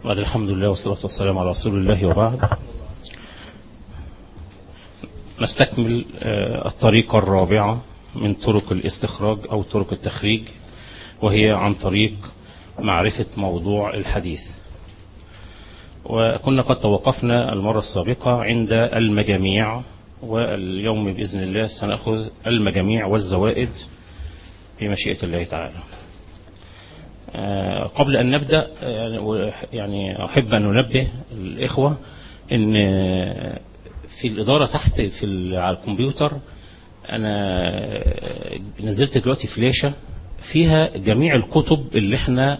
بعد الحمد لله والصلاة والسلام على رسول الله وبعد. نستكمل الطريقة الرابعة من طرق الاستخراج أو طرق التخريج، وهي عن طريق معرفة موضوع الحديث. وكنا قد توقفنا المرة السابقة عند المجاميع، واليوم بإذن الله سنأخذ المجاميع والزوائد بمشيئة الله تعالى. قبل أن نبدأ يعني أحب أن ننبه الإخوة أن في الإدارة تحت على الكمبيوتر أنا نزلت دلوقتي فلاشة فيها جميع الكتب اللي احنا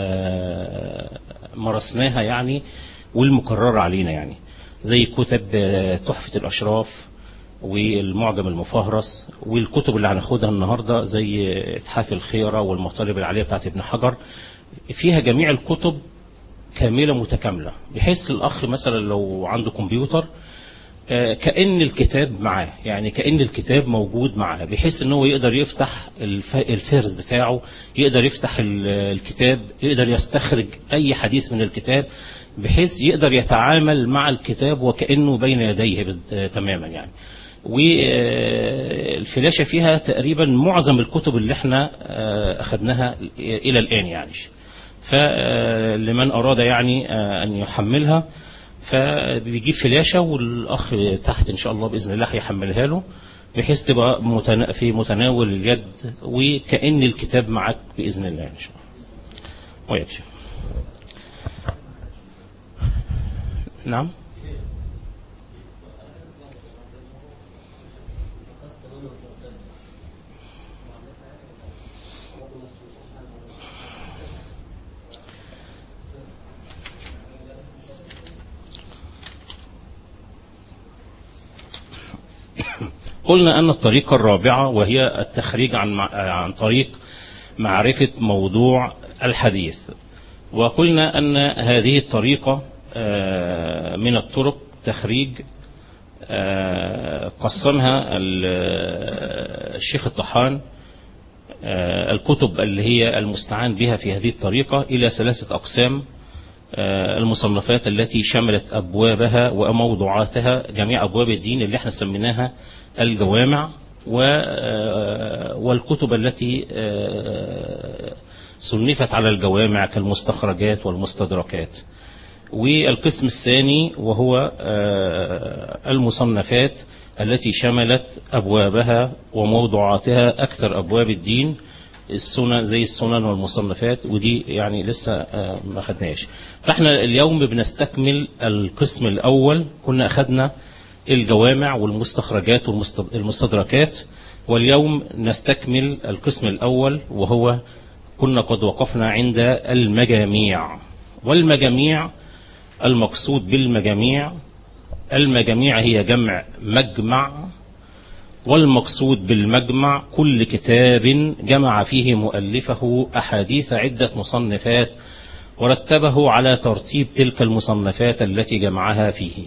مرسناها يعني والمكررة علينا، يعني زي كتب تحفة الأشراف والمعجم المفهرس، والكتب اللي هناخدها النهاردة زي إتحاف الخيرة والمطالب العالية بتاعت ابن حجر. فيها جميع الكتب كاملة متكاملة، بحيث الأخ مثلا لو عنده كمبيوتر كأن الكتاب معاه، يعني كأن الكتاب موجود معاه، بحيث أنه يقدر يفتح الفهرس بتاعه، يقدر يفتح الكتاب، يقدر يستخرج أي حديث من الكتاب، بحيث يقدر يتعامل مع الكتاب وكأنه بين يديه تماما يعني. والفلاشة فيها تقريبا معظم الكتب اللي احنا أخذناها إلى الآن يعني. فلمن أراد يعني أن يحملها فبيجيب فلاشة، والأخ تحت إن شاء الله بإذن الله هيحملها له، بحيث تبقى في متناول اليد وكأن الكتاب معك بإذن الله إن شاء الله. ويكشف. نعم. قلنا أن الطريقة الرابعة وهي التخريج عن طريق معرفة موضوع الحديث. وقلنا أن هذه الطريقة من الطرق تخريج قسمها الشيخ الطحان الكتب اللي هي المستعان بها في هذه الطريقة إلى 3 أقسام. المصنفات التي شملت أبوابها وموضوعاتها جميع أبواب الدين اللي احنا سميناها الجوامع، والكتب التي صنفت على الجوامع كالمستخرجات والمستدركات. والقسم الثاني وهو المصنفات التي شملت أبوابها وموضوعاتها أكثر أبواب الدين، السنن زي السنن والمصنفات، ودي يعني لسه ما خدناش. فاحنا اليوم بنستكمل القسم الأول. كنا أخذنا الجوامع والمستخرجات والمستدركات، واليوم نستكمل القسم الأول وهو كنا قد وقفنا عند المجاميع. والمجاميع المقصود بالمجاميع، المجاميع هي جمع مجمع، والمقصود بالمجمع كل كتاب جمع فيه مؤلفه أحاديث عدة مصنفات ورتبه على ترتيب تلك المصنفات التي جمعها فيه.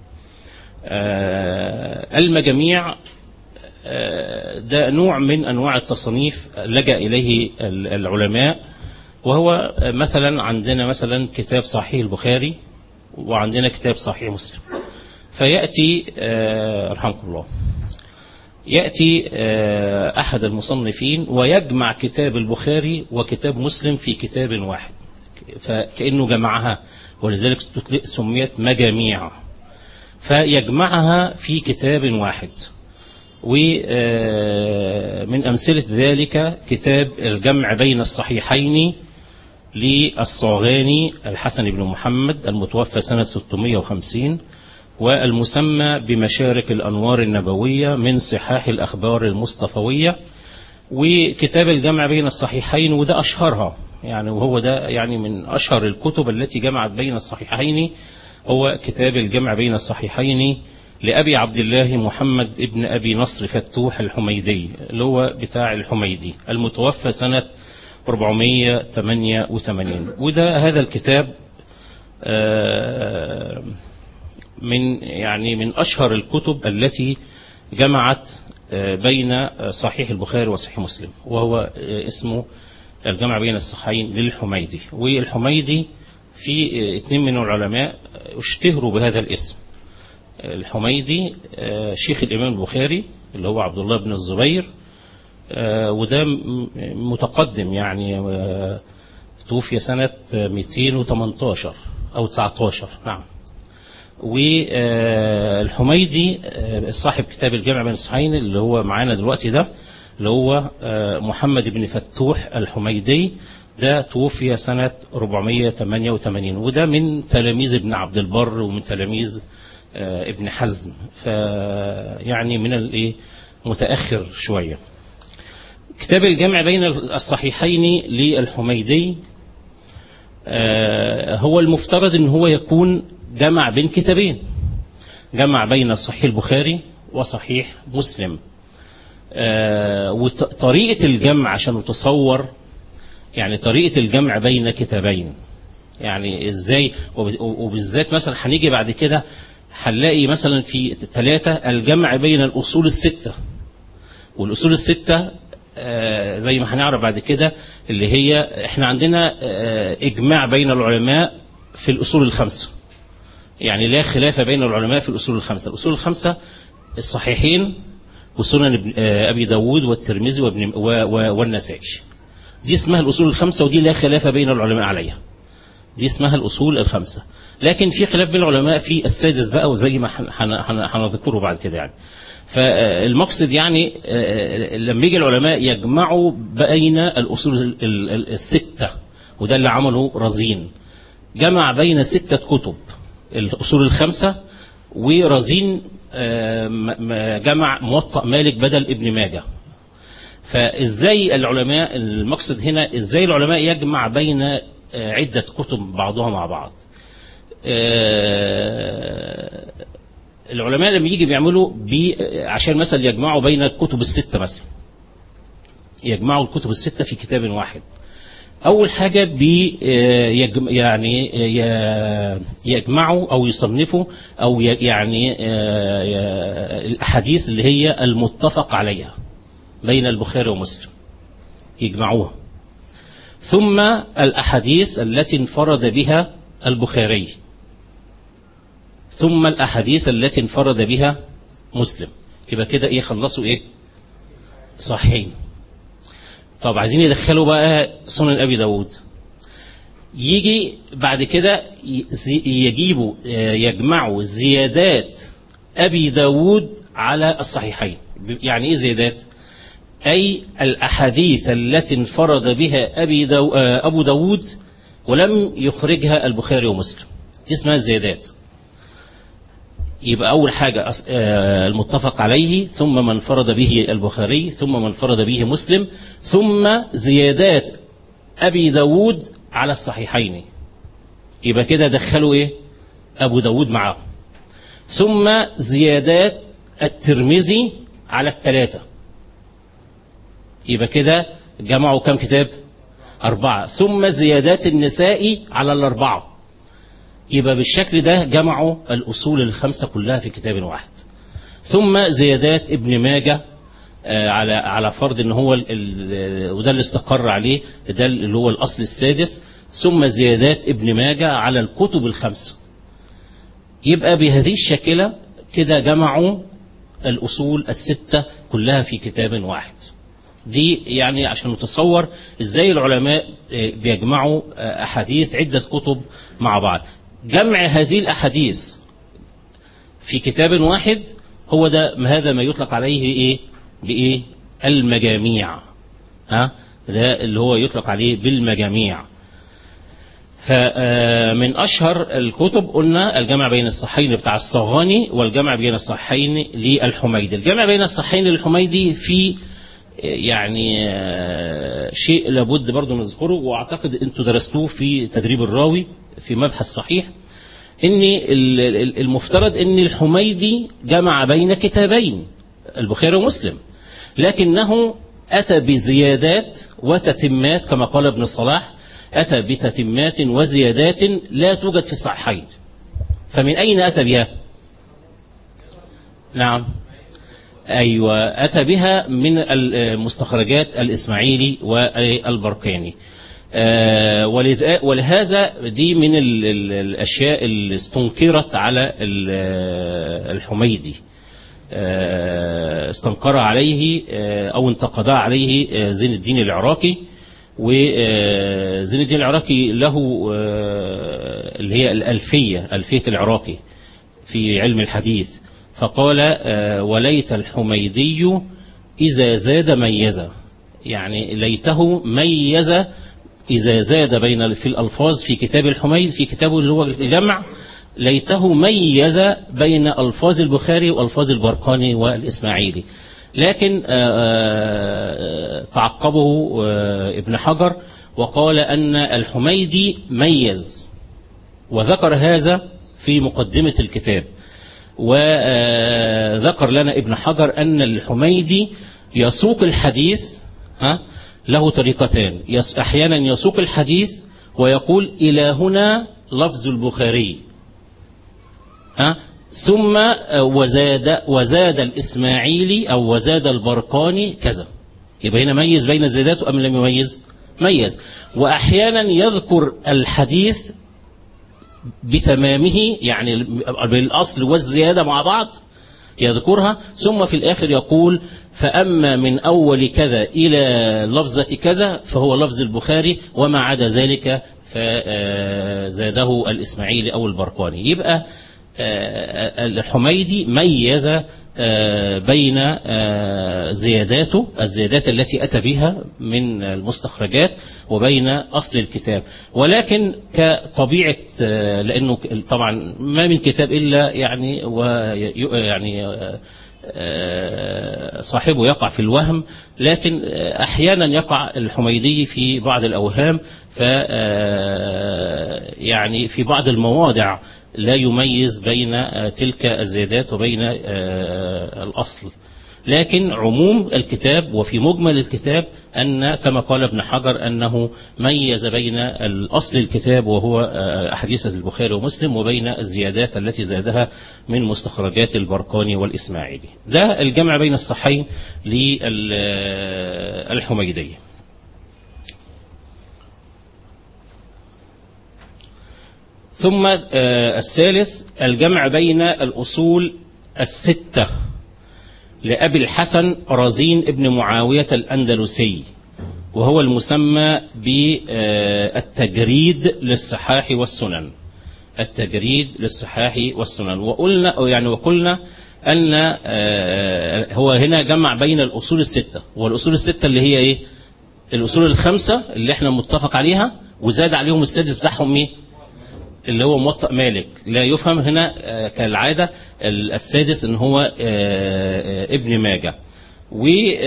المجاميع ده نوع من أنواع التصنيف لجأ إليه العلماء، وهو مثلا عندنا مثلا كتاب صحيح البخاري وعندنا كتاب صحيح مسلم، فيأتي رحمكم الله يأتي أحد المصنفين ويجمع كتاب البخاري وكتاب مسلم في كتاب واحد، فكأنه جمعها، ولذلك سميت مجاميع، فيجمعها في كتاب واحد. ومن أمثلة ذلك كتاب الجمع بين الصحيحين للصاغاني الحسن بن محمد المتوفى سنة 650، والمسمى بمشارك الأنوار النبوية من صحاح الأخبار المصطفوية. وكتاب الجمع بين الصحيحين وده أشهرها يعني، وهو ده يعني من أشهر الكتب التي جمعت بين الصحيحين، هو كتاب الجمع بين الصحيحين لأبي عبد الله محمد ابن أبي نصر فتوح الحميدي، اللي هو بتاع الحميدي المتوفى سنة 488. وده هذا الكتاب من أشهر الكتب التي جمعت بين صحيح البخاري وصحيح مسلم، وهو اسمه الجمع بين الصحيحين للحميدي. والحميدي في اثنين من العلماء اشتهروا بهذا الاسم. الحميدي شيخ الإمام البخاري اللي هو عبد الله بن الزبير، وده متقدم يعني، توفي سنة 218 أو 19. نعم. والحميدي صاحب كتاب الجامع بين الصحيحين اللي هو معانا دلوقتي ده، اللي هو محمد بن فتوح الحميدي، ده توفي سنة 488، وده من تلاميذ ابن عبد البر ومن تلاميذ ابن حزم، فيعني من الايه متأخر شوية. كتاب الجمع بين الصحيحين للحميدي هو المفترض ان هو يكون جمع بين كتابين، جمع بين صحيح البخاري وصحيح مسلم. وطريقة الجمع عشان تصور يعني طريقة الجمع بين كتابين يعني ازاي، وبالذات مثلا هنيجي بعد كده هنلاقي مثلا في 3 الجمع بين الأصول الستة، والأصول الستة زي ما هنعرف بعد كده اللي هي احنا عندنا إجماع بين العلماء في الأصول الخمسة، يعني لا خلاف بين العلماء في الأصول الخمسة. الأصول الخمسة الصحيحين وسنن أبي داود والترمذي والنسائي، دي اسمها الأصول الخمسة، ودي لا خلاف بين العلماء عليها، دي اسمها الأصول الخمسة. لكن في خلاف بين العلماء في السادس بقى، وزي ما هنذكره بعد كده يعني. فالمقصد يعني لما يجي العلماء يجمعوا بين الأصول الستة، وده اللي عمله رزين، جمع بين 6 كتب الأصول الخمسة، ورزين جمع موطأ مالك بدل ابن ماجه. فازاي العلماء، المقصد هنا ازاي العلماء يجمع بين عدة كتب بعضها مع بعض. العلماء لما يجي بيعملوا عشان مثلا يجمعوا بين الكتب الستة، مثلا يجمعوا الكتب الستة في كتاب واحد. أول حاجة يعني يجمعوا أو يصنفوا أو يعني الأحاديث اللي هي المتفق عليها بين البخاري ومسلم يجمعوها، ثم الأحاديث التي انفرد بها البخاري، ثم الأحاديث التي انفرد بها مسلم. يبقى كده ايه، خلصوا ايه، صحيحين. طب عايزين يدخلوا بقى سنن أبي داود، يجي بعد كده يجيبوا يجمعوا زيادات أبي داود على الصحيحين. يعني ايه زيادات؟ أي الأحاديث التي انفرد بها أبو داود ولم يخرجها البخاري ومسلم، دي اسمها الزيادات. يبقى أول حاجة المتفق عليه، ثم من فرد به البخاري، ثم من فرد به مسلم، ثم زيادات أبي داود على الصحيحين. يبقى كده دخلوا إيه، أبو داود معه، ثم زيادات الترمذي على 3. يبقى كده جمعوا كم كتاب، 4. ثم زيادات النسائي على 4. يبقى بالشكل ده جمعوا الأصول الخمسة كلها في كتاب واحد. ثم زيادات ابن ماجه على فرض ان هو وده اللي استقر عليه، ده اللي هو الأصل السادس. ثم زيادات ابن ماجه على الكتب الخمسة. يبقى بهذه الشكلة كده جمعوا الأصول الستة كلها في كتاب واحد. دي يعني عشان نتصور ازاي العلماء بيجمعوا أحاديث عدة كتب مع بعض. جمع هذه الأحاديث في كتاب واحد هو ده، هذا ما يطلق عليه ايه، بايه، المجاميع. ده اللي هو يطلق عليه بالمجاميع. فمن أشهر الكتب قلنا الجمع بين الصحيحين بتاع الصغاني، والجمع بين الصحيحين للحميدي. الجمع بين الصحيحين للحميدي في يعني شيء لابد برضو نذكره، واعتقد انتوا درستوه في تدريب الراوي في مبحث صحيح، ان المفترض ان الحميدي جمع بين كتابين البخاري ومسلم، لكنه اتى بزيادات وتتمات كما قال ابن الصلاح، اتى بتتمات وزيادات لا توجد في الصحيحين. فمن اين اتى بها؟ نعم، أيوة، أتى بها من المستخرجات الإسماعيلي والبرقاني. ولهذا دي من الأشياء اللي استنكرت على الحميدي، استنكر عليه أو انتقدا عليه زين الدين العراقي. وزين الدين العراقي له اللي هي ألفية العراقي في علم الحديث، فقال وليت الحميدي إذا زاد ميز، يعني ليته ميز إذا زاد في الألفاظ في كتاب الحميد، في كتابه اللي هو الجمع، ليته ميز بين ألفاظ البخاري وألفاظ البرقاني والإسماعيلي. لكن تعقبه ابن حجر وقال أن الحميدي ميز، وذكر هذا في مقدمة الكتاب. وذكر لنا ابن حجر أن الحميدي يسوق الحديث، له طريقتان، أحيانا يسوق الحديث ويقول إلى هنا لفظ البخاري، ثم وزاد الإسماعيلي أو وزاد البرقاني كذا، يبقى هنا ميز بين الزيادات أم لم يميز؟ ميز. وأحيانا يذكر الحديث بتمامه، يعني بالأصل والزيادة مع بعض يذكرها، ثم في الآخر يقول فأما من أول كذا إلى لفظة كذا فهو لفظ البخاري، وما عدا ذلك فزاده الإسماعيلي أو البرقاني. يبقى الحميدي ميز بين زياداته، الزيادات التي أتى بها من المستخرجات، وبين أصل الكتاب. ولكن كطبيعة، لأنه طبعا ما من كتاب إلا يعني صاحبه يقع في الوهم، لكن أحيانا يقع الحميدي في بعض الأوهام، يعني في بعض المواضع لا يميز بين تلك الزيادات وبين الأصل. لكن عموم الكتاب وفي مجمل الكتاب أن كما قال ابن حجر أنه ميز بين الأصل الكتاب وهو أحاديث البخاري ومسلم، وبين الزيادات التي زادها من مستخرجات البرقاني والإسماعيلي. ده الجمع بين الصحيحين للحميدي. ثم الثالث الجمع بين الأصول الستة لأبي الحسن رزين ابن معاوية الأندلسي، وهو المسمى بالتجريد للصحاح والسنن. التجريد للصحاح والسنن. وقلنا أن هو هنا جمع بين الأصول الستة، والأصول الستة اللي هي إيه؟ الأصول الخمسة اللي احنا متفق عليها، وزاد عليهم السادس بتاعهم إيه؟ اللي هو موطأ مالك. لا يفهم هنا كالعادة السادس ان هو ابن ماجه. و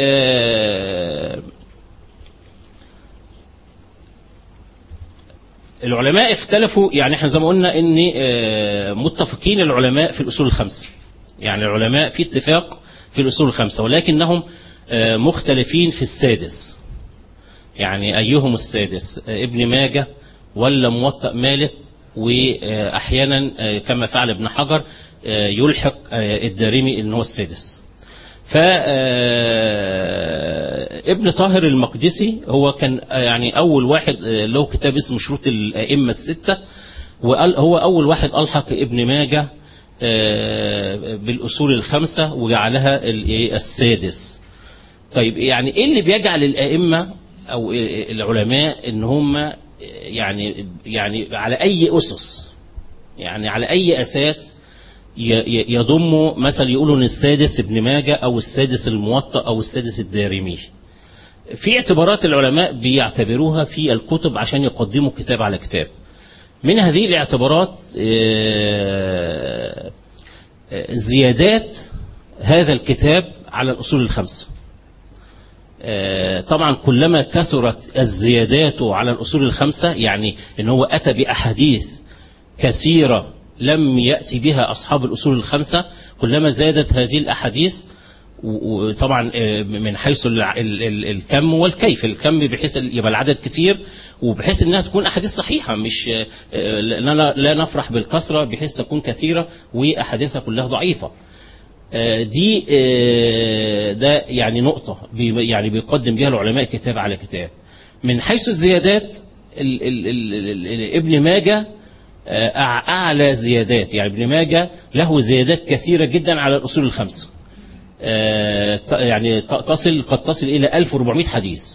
العلماء اختلفوا، يعني احنا زي ما قلنا ان متفقين العلماء في الأصول الخمسة، يعني العلماء في اتفاق في الأصول الخمسة، ولكنهم مختلفين في السادس. يعني أيهم السادس، ابن ماجه ولا موطأ مالك؟ وأحيانا كما فعل ابن حجر يلحق الدارمي إن هو السادس. فابن طاهر المقدسي هو كان يعني أول واحد له كتاب اسمه شروط الأئمة الستة، وهو أول واحد ألحق ابن ماجه بالأصول الخمسة وجعلها السادس. طيب يعني إيه اللي بيجعل الأئمة أو العلماء إن هم يعني على أي أسس، يعني على أي أساس يضموا مثلا يقولوا ان السادس ابن ماجه او السادس الموطأ او السادس الدارمي؟ في اعتبارات العلماء بيعتبروها في الكتب عشان يقدموا كتاب على كتاب. من هذه الاعتبارات زيادات هذا الكتاب على الأصول الخمسة. طبعا كلما كثرت الزيادات على الأصول الخمسة، يعني ان هو أتى بأحاديث كثيرة لم يأتي بها أصحاب الأصول الخمسة، كلما زادت هذه الأحاديث. وطبعا من حيث الكم والكيف، الكم بحيث يبقى العدد كتير، وبحيث انها تكون أحاديث صحيحة، مش لا نفرح بالكثرة بحيث تكون كثيرة وأحاديثها كلها ضعيفة. دي ده يعني نقطة يعني بيقدم بها العلماء كتاب على كتاب. من حيث الزيادات ابن ماجه أعلى زيادات، يعني ابن ماجه له زيادات كثيرة جدا على الأصول الخمسة، يعني قد تصل إلى 1400 حديث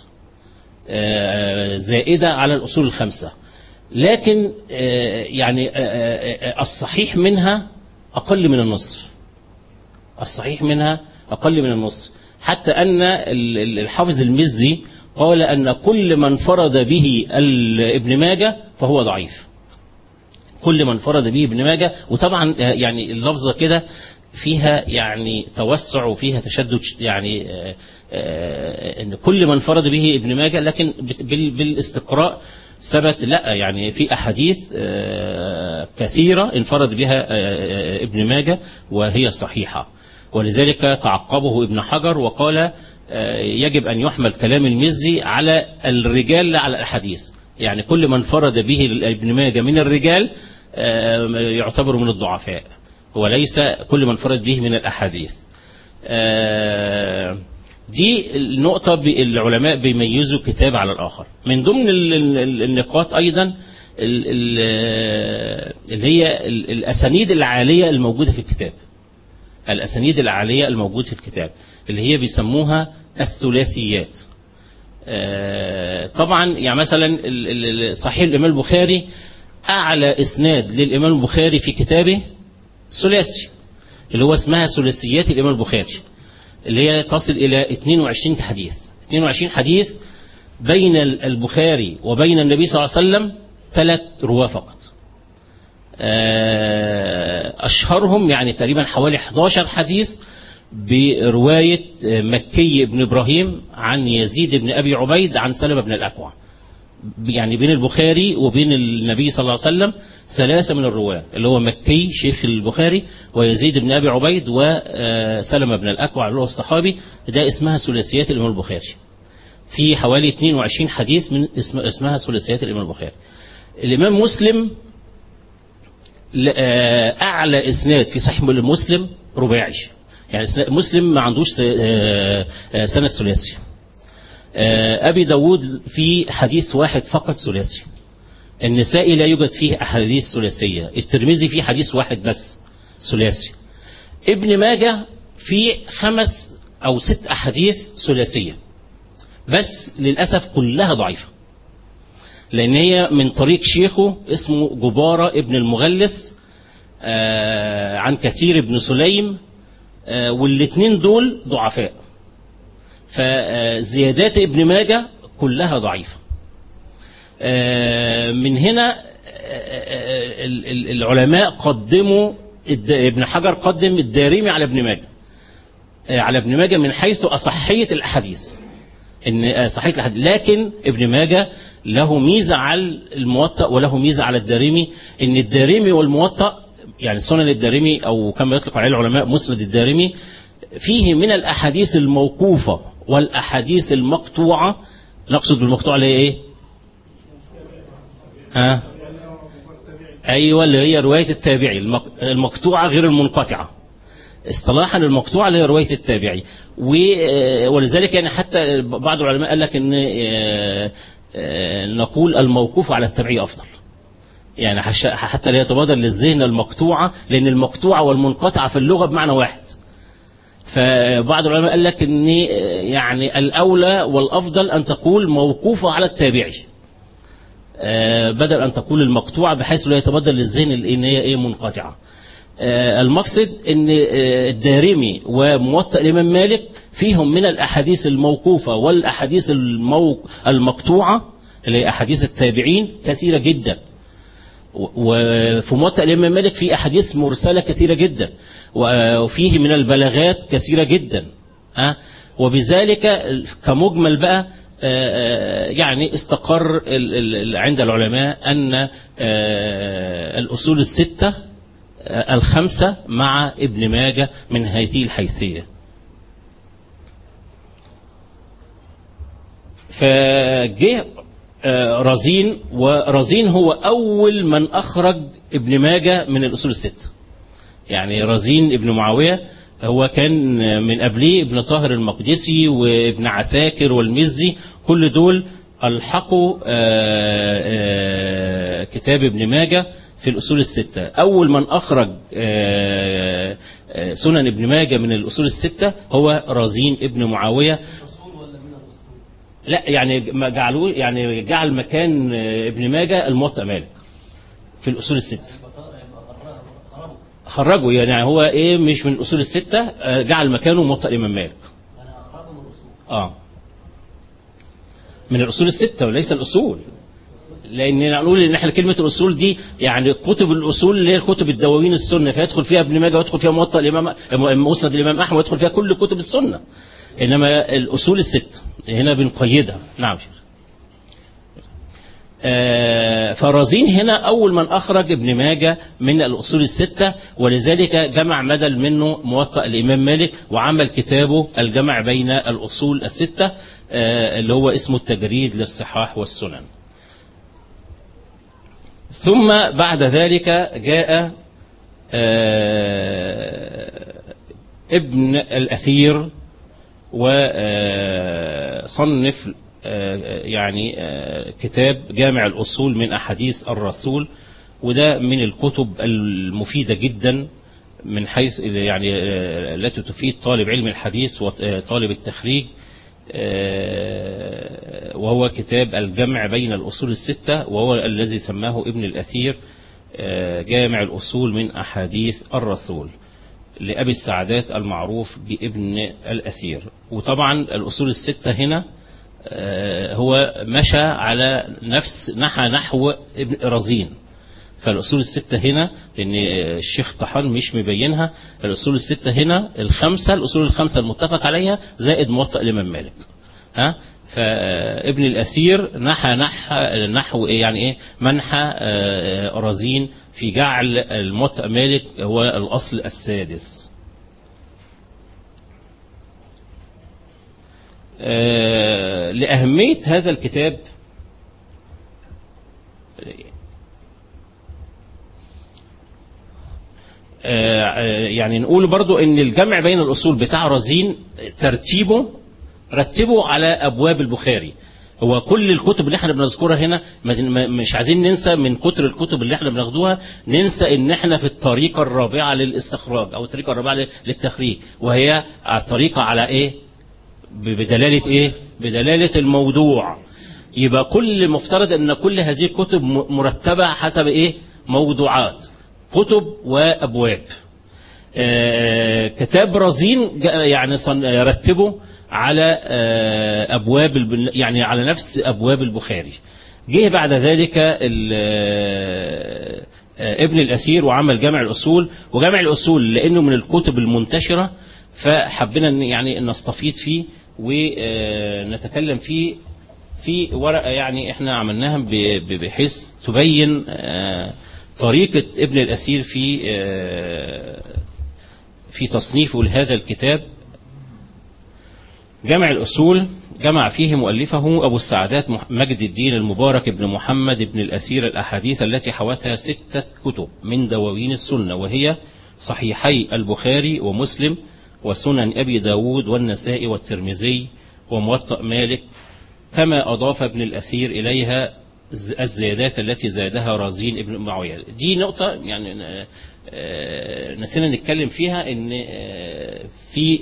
زائدة على الأصول الخمسة، لكن يعني الصحيح منها أقل من النصف، الصحيح منها أقل من النصف، حتى أن الحافظ المزي قال أن كل من فرد به ابن ماجه فهو ضعيف، كل من فرد به ابن ماجه. وطبعا يعني اللفظة كده فيها يعني توسع وفيها تشدد، يعني ان كل من فرد به ابن ماجه، لكن بالاستقراء ثبت لا، يعني في أحاديث كثيرة انفرد بها ابن ماجه وهي صحيحة. ولذلك تعقبه ابن حجر وقال يجب أن يحمل كلام المزي على الرجال لا على الأحاديث، يعني كل من فرد به ابن ماجه من الرجال يعتبر من الضعفاء، وليس كل من فرد به من الأحاديث. دي النقطة العلماء بيميزوا كتاب على الآخر. من ضمن النقاط أيضا اللي هي الأسانيد العالية الموجودة في الكتاب، الأسانيد العالية الموجودة في الكتاب اللي هي بيسموها الثلاثيات. طبعا يعني مثلا صحيح الإمام البخاري أعلى إسناد للإمام البخاري في كتابه ثلاثي، اللي هو اسمها ثلاثيات الإمام البخاري، اللي هي تصل إلى 22 حديث، 22 حديث بين البخاري وبين النبي صلى الله عليه وسلم 3 رواة فقط. أشهرهم يعني تقريبا حوالي 11 حديث برواية مكي بن إبراهيم عن يزيد بن أبي عبيد عن سلمة بن الأكوع، يعني بين البخاري وبين النبي صلى الله عليه وسلم 3 من الرواة، اللي هو مكي شيخ البخاري ويزيد بن أبي عبيد وسلمة بن الأكوع اللي هو الصحابي. ده اسمها ثلاثيات الإمام البخاري، في حوالي 22 حديث من اسمها ثلاثيات الإمام البخاري. الإمام مسلم أعلى إسناد في صحيح مسلم رباعي، يعني مسلم ما عندوش سند ثلاثي. أبي داود في حديث واحد فقط ثلاثي، النسائي لا يوجد فيه أحاديث ثلاثية، الترمذي فيه حديث واحد بس ثلاثي، ابن ماجه فيه 5 أو 6 أحاديث ثلاثية، بس للأسف كلها ضعيفة، لأن هي من طريق شيخه اسمه جبارة ابن المغلس عن كثير بن سليم، والاثنين دول ضعفاء، فزيادات ابن ماجه كلها ضعيفة. من هنا العلماء قدموا، ابن حجر قدم الدارمي على ابن ماجه، على ابن ماجه من حيث أصحية الأحاديث، إن صحيح الحديث، لكن ابن ماجه له ميزة على الموطأ وله ميزة على الدارمي، إن الدارمي والموطأ يعني سنن الدارمي أو كما يطلق عليه العلماء مسند الدارمي فيه من الأحاديث الموقوفة والأحاديث المقطوعة. نقصد بالمقطوعة اللي هي إيه؟ أيوة، اللي هي رواية التابعي. المقطوعة غير المنقطعة، اصطلاحا المقطوعة اللي هي رواية التابعي. ولذلك يعني حتى بعض العلماء قال لك ان نقول الموقوف على التابعي أفضل، يعني حتى لا يتبادر للذهن المقطوعة، لأن المقطوعة والمنقطعة في اللغة بمعنى واحد. فبعض العلماء قال لك ان يعني الأولى والأفضل أن تقول موقوفة على التابعي بدل أن تقول المقطوعة، بحيث لا يتبادر للذهن ان هي ايه منقطعة. المقصد ان الدارمي وموطأ الإمام مالك فيهم من الأحاديث الموقوفة والأحاديث المقطوعة اللي هي أحاديث التابعين كثيرة جدا، وفي موطأ الإمام مالك في أحاديث مرسلة كثيرة جدا، وفيه من البلاغات كثيرة جدا. وبذلك كمجمل بقى يعني استقر عند العلماء أن الأصول الستة الخمسة مع ابن ماجه من هذه الحيثية. فجه رزين، ورزين هو أول من أخرج ابن ماجه من الأصول الستة. يعني رزين ابن معاوية هو كان من قبليه ابن طاهر المقدسي وابن عساكر والمزي، كل دول ألحقوا كتاب ابن ماجه في الأصول الستة. أول من أخرج سنن ابن ماجه من الأصول الستة هو رزين ابن معاوية. لا يعني جعلوه، يعني جعل مكان ابن ماجه الموطأ مالك في الأصول الستة. خرجوا يعني هو ايه، مش من الأصول الستة، جعل مكانه موطأ الإمام مالك. من الأصول الستة وليس الأصول، لأن نقول إن إحنا كلمة الأصول دي يعني كتب الأصول اللي هي كتب الدواوين السنة، فيدخل فيها ابن ماجه ويدخل فيها موطأ الإمام مسند الإمام أحمد ويدخل فيها كل كتب السنة. إنما الأصول الستة هنا بنقيدها. نعم. فرزين هنا أول من أخرج ابن ماجه من الأصول الستة، ولذلك جمع بدل منه موطأ الإمام مالك وعمل كتابه الجمع بين الأصول الستة اللي هو اسمه التجريد للصحاح والسنن. ثم بعد ذلك جاء ابن الأثير وصنف يعني كتاب جامع الأصول من أحاديث الرسول، وده من الكتب المفيدة جدا من حيث يعني التي تفيد طالب علم الحديث وطالب التخريج، وهو كتاب الجمع بين الأصول الستة، وهو الذي سماه ابن الأثير جامع الأصول من أحاديث الرسول لأبي السعدات المعروف بابن الأثير. وطبعا الأصول الستة هنا هو مشى على نحى نحو ابن رزين. فالأصول الستة هنا، لأن الشيخ طحان مش مبينها، الأصول الستة هنا الأصول الخمسة المتفق عليها زائد موطأ الإمام مالك. فابن الأثير نحى نحو يعني إيه، منحى رزين في جعل الموطأ مالك هو الأصل السادس. لأهمية هذا الكتاب يعني نقول برضو ان الجمع بين الأصول بتاع رزين رتبه على أبواب البخاري. هو كل الكتب اللي احنا بنذكرها هنا مش عايزين ننسى من كتر الكتب اللي احنا بناخدوها، ننسى ان احنا في الطريقة الرابعة للاستخراج او الطريقة الرابعة للتخريج، وهي الطريقة على ايه، بدلالة ايه، بدلالة الموضوع. يبقى كل مفترض ان كل هذه الكتب مرتبة حسب ايه، موضوعات، كتب وابواب. كتاب رزين يعني رتبه على أبواب، يعني على نفس أبواب البخاري. جه بعد ذلك ابن الأثير وعمل جامع الأصول. وجامع الأصول لأنه من الكتب المنتشرة فحبنا يعني نستفيد فيه ونتكلم فيه في ورقة يعني احنا عملناها بحيث تبين طريقة ابن الأثير في تصنيفه لهذا الكتاب. جامع الأصول جمع فيه مؤلفه أبو السعدات مجد الدين المبارك بن محمد بن الأثير الأحاديث التي حوتها 6 كتب من دواوين السنة، وهي صحيحي البخاري ومسلم وسنن أبي داود والنسائي والترمذي وموطأ مالك، كما أضاف ابن الأثير إليها الزيادات التي زادها رزين ابن معاوية. دي نقطة يعني نسينا نتكلم فيها، ان في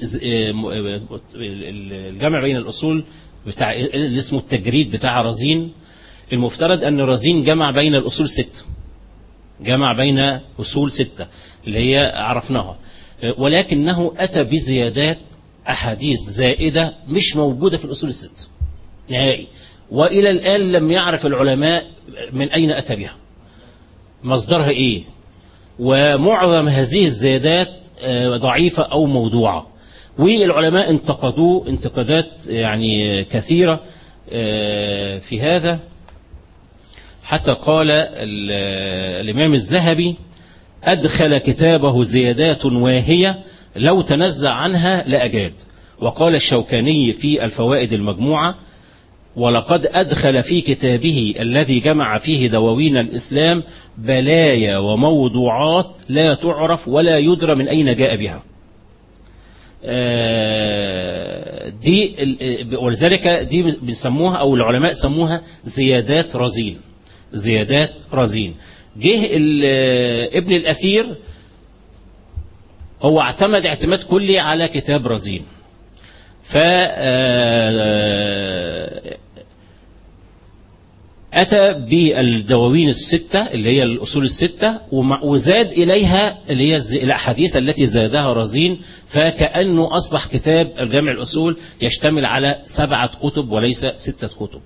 الجمع بين الأصول بتاع اللي اسمه التجريد بتاع رزين، المفترض أن رزين جمع بين الأصول 6، جمع بين أصول 6 اللي هي عرفناها، ولكنه أتى بزيادات أحاديث زائدة مش موجودة في الأصول 6 نهائي، وإلى الآن لم يعرف العلماء من أين أتى بها، مصدرها إيه، ومعظم هذه الزيادات ضعيفة أو موضوعة، والعلماء انتقدوه انتقادات يعني كثيرة في هذا، حتى قال الإمام الذهبي أدخل كتابه زيادات واهية لو تنزع عنها لأجاد. وقال الشوكاني في الفوائد المجموعة ولقد أدخل في كتابه الذي جمع فيه دواوين الإسلام بلايا وموضوعات لا تعرف ولا يدرى من أين جاء بها. دي ولذلك دي بنسموها أو العلماء سموها زيادات رزين. زيادات رزين. جه ابن الأثير هو اعتمد اعتماد كلي على كتاب رزين، أتى بالدواوين الستة اللي هي الأصول الستة، وزاد إليها اللي هي الأحاديث التي زادها رزين، فكأنه أصبح كتاب الجامع الأصول يشتمل على 7 كتب وليس 6 كتب.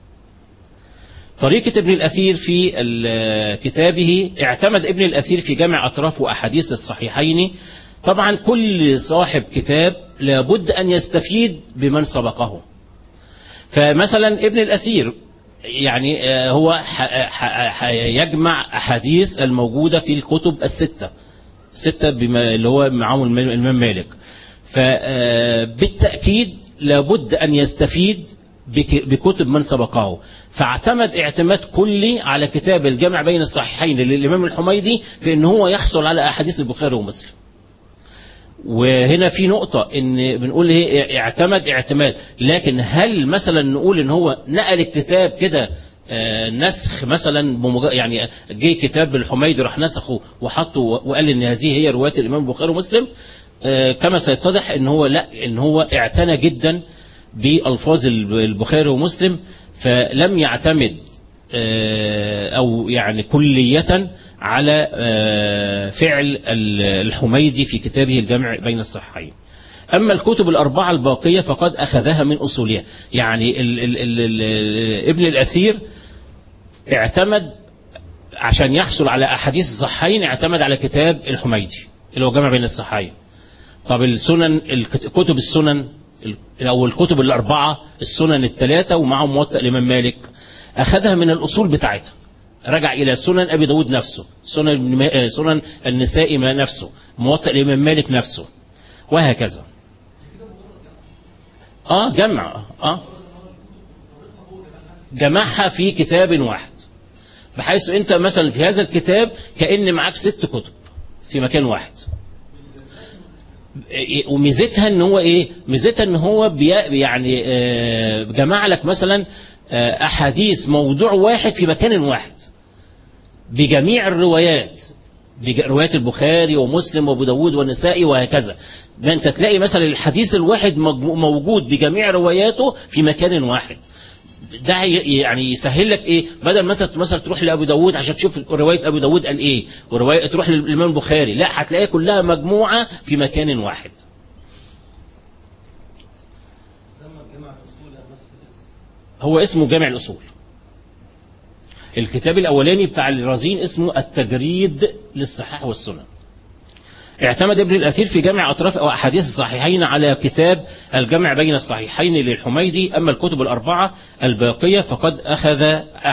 طريقة ابن الأثير في كتابه، اعتمد ابن الأثير في جمع أطراف وأحاديث الصحيحين. طبعا كل صاحب كتاب لابد أن يستفيد بمن سبقه. فمثلا ابن الأثير يعني هو يجمع أحاديث الموجودة في الكتب الستة بما اللي هو معهم الإمام مالك، فبالتأكيد لابد أن يستفيد بكتب من سبقه. فاعتمد اعتماد كلي على كتاب الجمع بين الصحيحين للإمام الحميدي في أنه هو يحصل على أحاديث البخاري ومسلم. وهنا في نقطة ان بنقول ايه اعتماد، لكن هل مثلا نقول ان هو نقل الكتاب كده نسخ مثلا يعني جه كتاب الحميدي راح نسخه وحطه وقال ان هذه هي رواية الامام البخاري ومسلم؟ كما سيتضح ان هو لا، ان هو اعتنى جدا بألفاظ البخاري ومسلم، فلم يعتمد او يعني كلية على فعل الحميدي في كتابه الجمع بين الصحيحين. أما الكتب الأربعة الباقية فقد أخذها من أصولها. يعني ابن الأثير اعتمد عشان يحصل على أحاديث الصحيحين، اعتمد على كتاب الحميدي اللي هو جمع بين الصحيحين. طب السنن، كتب السنن أو الكتب الأربعة، السنن الثلاثة ومعهم موطأ الإمام مالك، أخذها من الأصول بتاعتها. رجع إلى سنن أبي داود نفسه، سنن النسائي ما نفسه، موطأ الإمام مالك نفسه، وهكذا. جمع جمعها في كتاب واحد، بحيث أنت مثلا في هذا الكتاب كأن معك 6 كتب في مكان واحد. وميزتها ان هو ايه؟ ميزتها ان هو يعني جمع لك مثلا أحاديث موضوع واحد في مكان واحد بجميع الروايات، بروايات البخاري ومسلم وابو داود والنسائي وهكذا. ما انت تلاقي مثلا الحديث الواحد موجود بجميع رواياته في مكان واحد. ده يعني يسهل لك ايه؟ بدل ما انت مثلا تروح لابو داود عشان تشوف رواية ابو داود قال ايه، ورواية تروح للامام البخاري، لا، هتلاقيها كلها مجموعة في مكان واحد. هو اسمه جامع الأصول. الكتاب الأولاني بتاع الرزين اسمه التجريد للصحاح والسنن. اعتمد ابن الأثير في جمع أطراف أو أحاديث الصحيحين على كتاب الجمع بين الصحيحين للحميدي. أما الكتب الأربعة الباقية فقد أخذ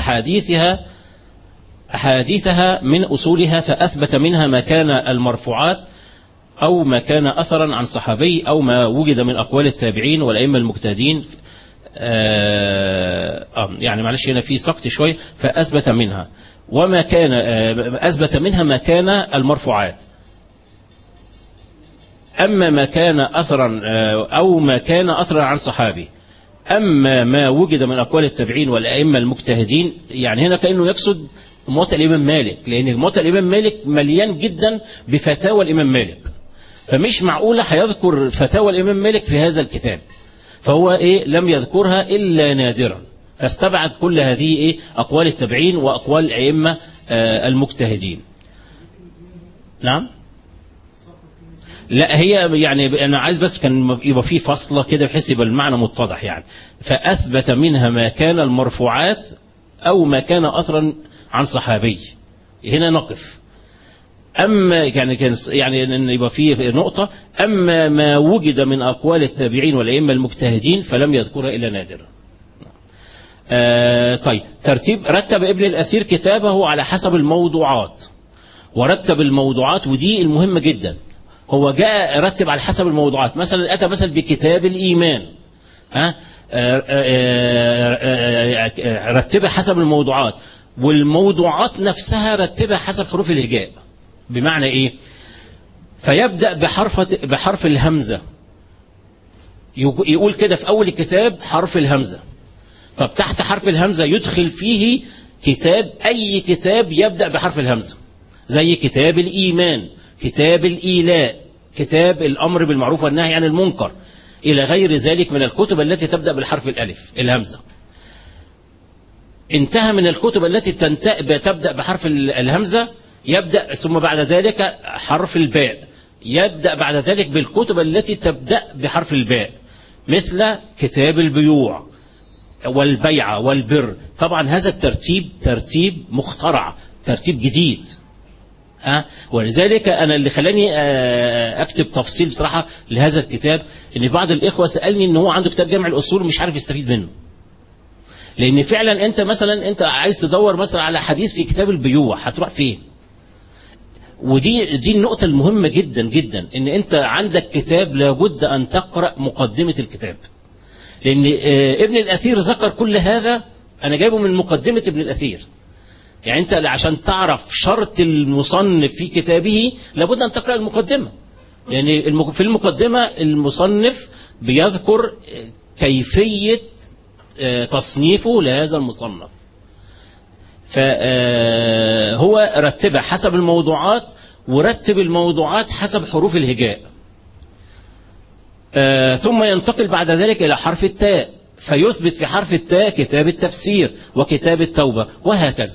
أحاديثها من أصولها، فأثبت منها ما كان المرفوعات أو ما كان أثرا عن صحابي أو ما وجد من أقوال التابعين والأئمة المجتهدين. يعني معلش هنا في سقط شوي. فأثبت منها وما كان أثبت منها ما كان المرفوعات، أما ما كان أثرا أو ما كان أثرا عن صحابي، أما ما وجد من أقوال التابعين والأئمة المجتهدين. يعني هنا كأنه يقصد موطأ الإمام مالك، لأن موطأ الإمام مالك مليان جدا بفتاوى الإمام مالك، فمش معقولة هيذكر فتاوى الإمام مالك في هذا الكتاب، فهو لم يذكرها إلا نادرا، فاستبعد كل هذه أقوال التابعين وأقوال الأئمة المجتهدين. نعم. لا، هي يعني أنا عايز بس كان يبقى فيه فصلة كده بحيث يبقى المعنى متضح. يعني فأثبت منها ما كان المرفوعات أو ما كان أثرا عن صحابي. هنا نقف. أما يعني أن يبقى فيه نقطة، أما ما وجد من أقوال التابعين والأئمة المجتهدين فلم يذكرها إلا نادرا. طيب، رتب ابن الأثير كتابه على حسب الموضوعات، ورتب الموضوعات، ودي المهمة جدا. هو جاء رتب على حسب الموضوعات. مثلا أتى مثلا بكتاب الإيمان، رتبها حسب الموضوعات، والموضوعات نفسها رتبها حسب حروف الهجاء. بمعنى إيه؟ فيبدأ بحرف الهمزة يقول كده في أول الكتاب حرف الهمزة. طب تحت حرف الهمزة يدخل فيه كتاب، أي كتاب يبدأ بحرف الهمزة، زي كتاب الإيمان، كتاب الإيلاء، كتاب الأمر بالمعروف والنهي عن المنكر، إلى غير ذلك من الكتب التي تبدأ بالحرف الألف الهمزة. انتهى من الكتب التي تبدأ بحرف الهمزة، يبدأ ثم بعد ذلك حرف الباء، يبدأ بعد ذلك بالكتب التي تبدأ بحرف الباء، مثل كتاب البيوع والبيعة والبر. طبعا هذا الترتيب ترتيب مخترع، ترتيب جديد. ولذلك أنا اللي خلاني أكتب تفصيل بصراحة لهذا الكتاب، إن بعض الإخوة سألني إن هو عنده كتاب جامع الأصول ومش عارف يستفيد منه. لأن فعلا أنت مثلا أنت عايز تدور مثلا على حديث في كتاب البيوع، هتروح فين؟ ودي النقطة المهمة جدا جدا، إن أنت عندك كتاب لابد أن تقرأ مقدمة الكتاب. لأن ابن الأثير ذكر كل هذا، أنا جايبه من مقدمة ابن الأثير. يعني أنت عشان تعرف شرط المصنف في كتابه لابد أن تقرأ المقدمة، يعني في المقدمة المصنف بيذكر كيفية تصنيفه لهذا المصنف، فهو رتبها حسب الموضوعات، ورتب الموضوعات حسب حروف الهجاء. ثم ينتقل بعد ذلك إلى حرف التاء، فيثبت في حرف التاء كتاب التفسير وكتاب التوبة، وهكذا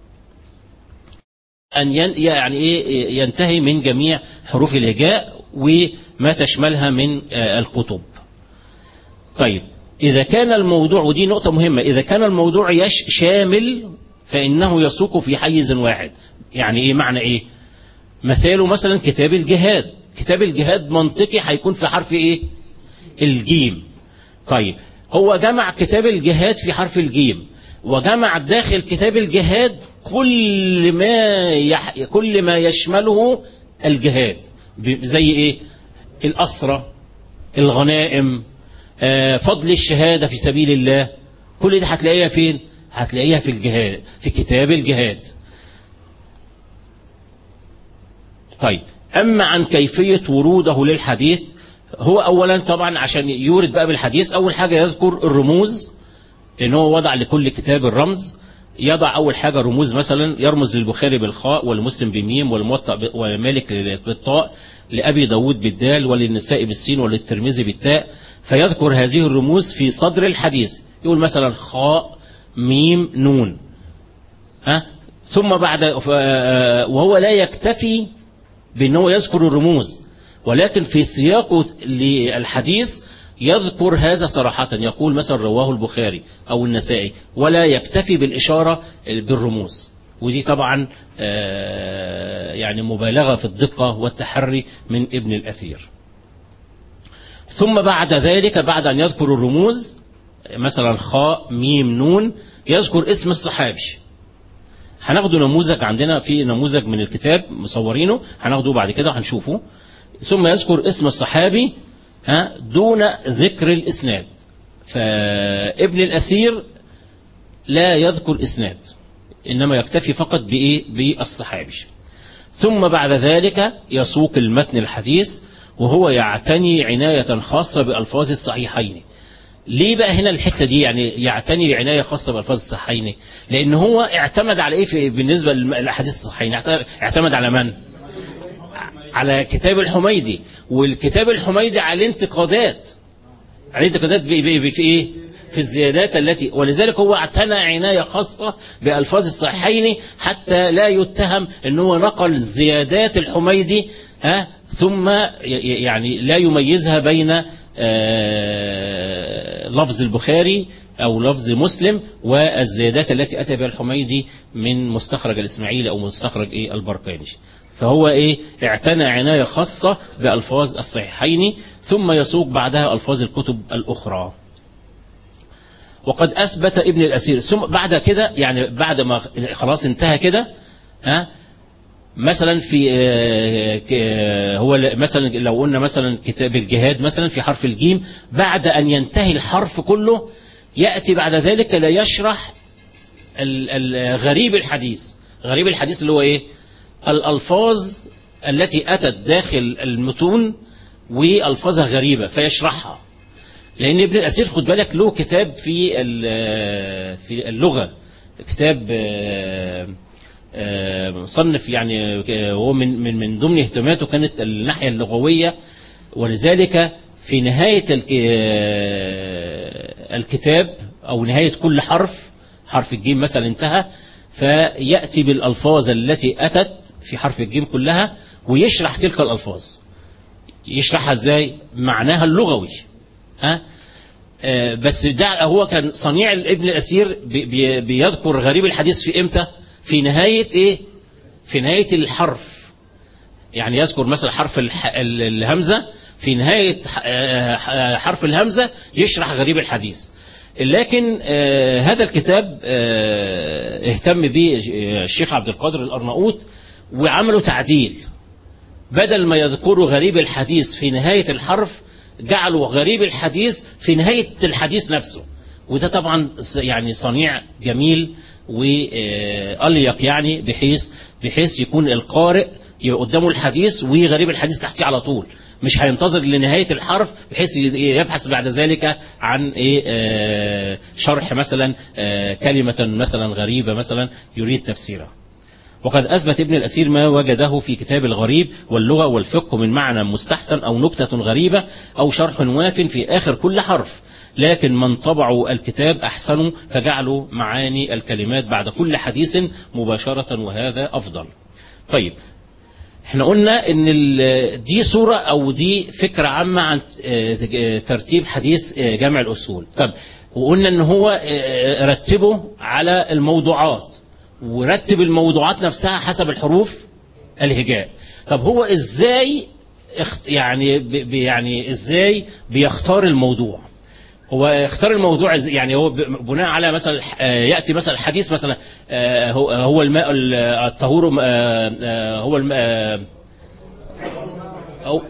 أن ينتهي من جميع حروف الهجاء وما تشملها من الكتب. طيب إذا كان الموضوع، ودي نقطة مهمة، إذا كان الموضوع شامل فإنه يسوق في حيز واحد. يعني إيه؟ معنى إيه؟ مثاله مثلا كتاب الجهاد، كتاب الجهاد منطقي هيكون في حرف إيه؟ الجيم. طيب هو جمع كتاب الجهاد في حرف الجيم، وجمع داخل كتاب الجهاد كل ما يشمله الجهاد، زي إيه؟ الأسرة، الغنائم، فضل الشهادة في سبيل الله، كل ده هتلاقيها فين؟ هتلاقيها في الجهاد، في كتاب الجهاد. طيب أما عن كيفية وروده للحديث، هو أولا طبعا عشان يورد بقى بالحديث أول حاجة يذكر الرموز، لأن هو وضع لكل كتاب الرمز. يضع أول حاجة رموز، مثلا يرمز للبخاري بالخاء، والمسلم بميم، والموطأ ومالك بالطاء، لأبي داود بالدال، وللنساء بالسين، وللترمذي بالتاء. فيذكر هذه الرموز في صدر الحديث، يقول مثلا خاء ميم نون. ثم بعد وهو لا يكتفي بأنه يذكر الرموز، ولكن في سياقه للحديث يذكر هذا صراحة، يقول مثلا رواه البخاري أو النسائي، ولا يكتفي بالإشارة بالرموز. ودي طبعا يعني مبالغة في الدقة والتحري من ابن الأثير. ثم بعد ذلك، بعد أن يذكر الرموز مثلا خاء ميم نون، يذكر اسم الصحابي. هناخده نموذج، عندنا في نموذج من الكتاب مصورينه، هناخده بعد كده هنشوفه. ثم يذكر اسم الصحابي دون ذكر الإسناد. فابن الأثير لا يذكر إسناد، إنما يكتفي فقط بالصحابي. ثم بعد ذلك يسوق المتن الحديث، وهو يعتني عناية خاصة بألفاظ الصحيحين. ليه بقى هنا الحتة دي؟ يعني يعتني عناية خاصة بألفاظ الصحيحين، لأن هو اعتمد على إيه بالنسبة للأحاديث الصحيحين؟ اعتمد على من؟ على كتاب الحميدي. والكتاب الحميدي عليه انتقادات، في إيه؟ في الزيادات التي، ولذلك هو اعتنى عناية خاصة بألفاظ الصحيحين حتى لا يتهم أنه نقل زيادات الحميدي ثم يعني لا يميزها بين لفظ البخاري أو لفظ مسلم والزيادات التي أتى بها الحميدي من مستخرج الإسماعيلي أو مستخرج البرقاني. فهو اعتنى عناية خاصة بألفاظ الصحيحين، ثم يسوق بعدها ألفاظ الكتب الأخرى. وقد أثبت ابن الأثير، ثم بعد كده يعني بعد ما خلاص انتهى كده مثلا في هو مثلا لو قلنا مثلا كتاب الجهاد مثلا في حرف الجيم، بعد أن ينتهي الحرف كله يأتي بعد ذلك لا يشرح غريب الحديث. غريب الحديث اللي هو الألفاظ التي أتت داخل المتون وألفاظها غريبة فيشرحها. لأن ابن الأثير خد بالك له كتاب في اللغة، كتاب مصنف يعني، هو من ضمن اهتماماته كانت الناحية اللغوية. ولذلك في نهاية الكتاب أو نهاية كل حرف الجيم مثلا انتهى، فيأتي بالألفاظ التي أتت في حرف الجيم كلها ويشرح تلك الألفاظ. يشرحها ازاي؟ معناها اللغوي. بس ده هو كان صنيع ابن الأثير، بيذكر غريب الحديث في امتى؟ في نهاية ايه؟ في نهاية الحرف. يعني يذكر مثلا حرف الهمزة، في نهاية حرف الهمزة يشرح غريب الحديث. لكن هذا الكتاب اهتم به الشيخ عبد القادر الأرناؤوط وعملوا تعديل، بدل ما يذكروا غريب الحديث في نهاية الحرف جعلوا غريب الحديث في نهاية الحديث نفسه. وده طبعا يعني صنيع جميل وأليق، يعني بحيث يكون القارئ يبقى قدامه الحديث وغريب الحديث تحتيه على طول، مش هينتظر لنهاية الحرف بحيث يبحث بعد ذلك عن شرح مثلا كلمة مثلا غريبة مثلا يريد تفسيرها. وقد أثبت ابن الأثير ما وجده في كتاب الغريب واللغة والفقه من معنى مستحسن أو نكتة غريبة أو شرح واف في آخر كل حرف، لكن من طبعوا الكتاب أحسنوا فجعلوا معاني الكلمات بعد كل حديث مباشرة، وهذا أفضل. طيب، احنا قلنا ان دي صورة او دي فكرة عامة عن ترتيب حديث جامع الأصول. طب وقلنا ان هو رتبه على الموضوعات، ورتب الموضوعات نفسها حسب الحروف الهجاء. طب هو ازاي يعني ازاي بيختار الموضوع؟ هو اختار الموضوع يعني هو بناء على مثلا يأتي مثلا الحديث مثلا هو الماء الطهور، هو الماء أو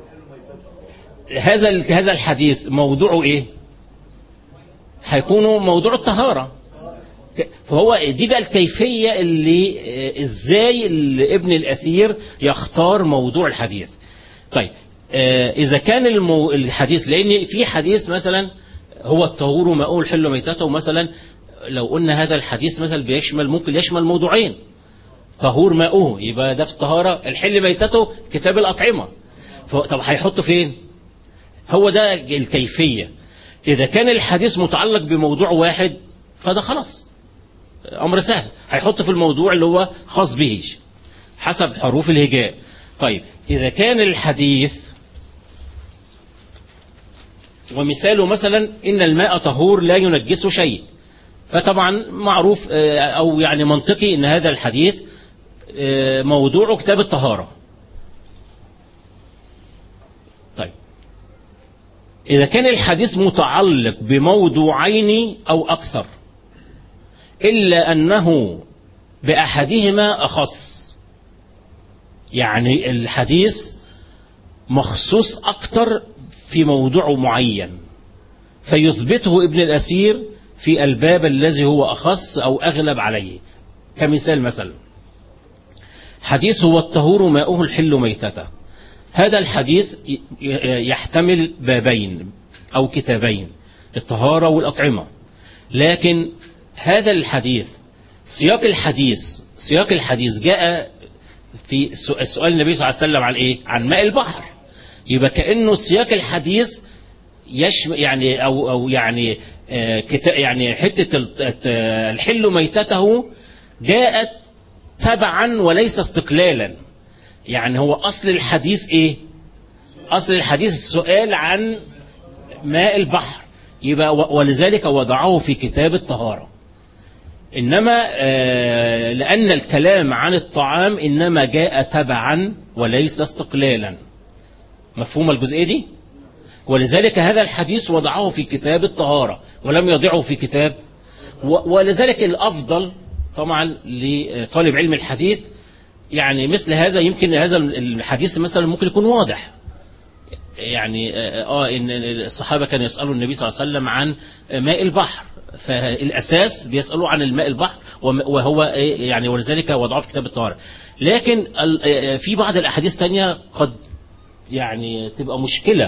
هذا الحديث موضوعه ايه؟ هيكون موضوع الطهارة. فهو دي بقى الكيفية اللي ازاي ابن الأثير يختار موضوع الحديث. طيب إذا كان الحديث، لأن في حديث مثلا هو الطهور ماؤه الحل ميتته مثلا، لو قلنا هذا الحديث مثلا ممكن يشمل موضوعين، طهور ماؤه يبقى ده في الطهارة، الحل ميتته كتاب الأطعمة. طب هيحطه فين؟ هو ده الكيفية. إذا كان الحديث متعلق بموضوع واحد فده خلاص أمر سهل، هيحط في الموضوع اللي هو خاص به حسب حروف الهجاء. طيب إذا كان الحديث ومثاله مثلا إن الماء طهور لا ينجسه شيء، فطبعا معروف أو يعني منطقي إن هذا الحديث موضوعه كتاب الطهارة. طيب إذا كان الحديث متعلق بموضوعين أو أكثر إلا أنه بأحدهما أخص، يعني الحديث مخصوص أكثر في موضوع معين، فيثبته ابن الأثير في الباب الذي هو أخص أو أغلب عليه. كمثال مثلا حديث هو الطهور ماؤه الحل ميتته، هذا الحديث يحتمل بابين أو كتابين، الطهارة والأطعمة. لكن هذا الحديث سياق الحديث جاء في سؤال النبي صلى الله عليه وسلم عن إيه؟ عن ماء البحر. يبقى كأنه سياق الحديث يعني أو يعني يعني حتة الحل ميتته جاءت تبعا وليس استقلالا. يعني هو أصل الحديث إيه؟ أصل الحديث السؤال عن ماء البحر، يبقى ولذلك وضعه في كتاب الطهارة. إنما لأن الكلام عن الطعام إنما جاء تبعا وليس استقلالا. مفهوم الجزئية دي؟ ولذلك هذا الحديث وضعه في كتاب الطهارة ولم يضعه في كتاب. ولذلك الأفضل طبعا لطالب علم الحديث يعني مثل هذا، يمكن هذا الحديث مثلا ممكن يكون واضح، يعني إن الصحابة كانوا يسألوا النبي صلى الله عليه وسلم عن ماء البحر، فالأساس بيسألوا عن الماء البحر، وهو يعني ولذلك وضعه في كتاب الطهارة. لكن في بعض الأحاديث تانية قد يعني تبقى مشكلة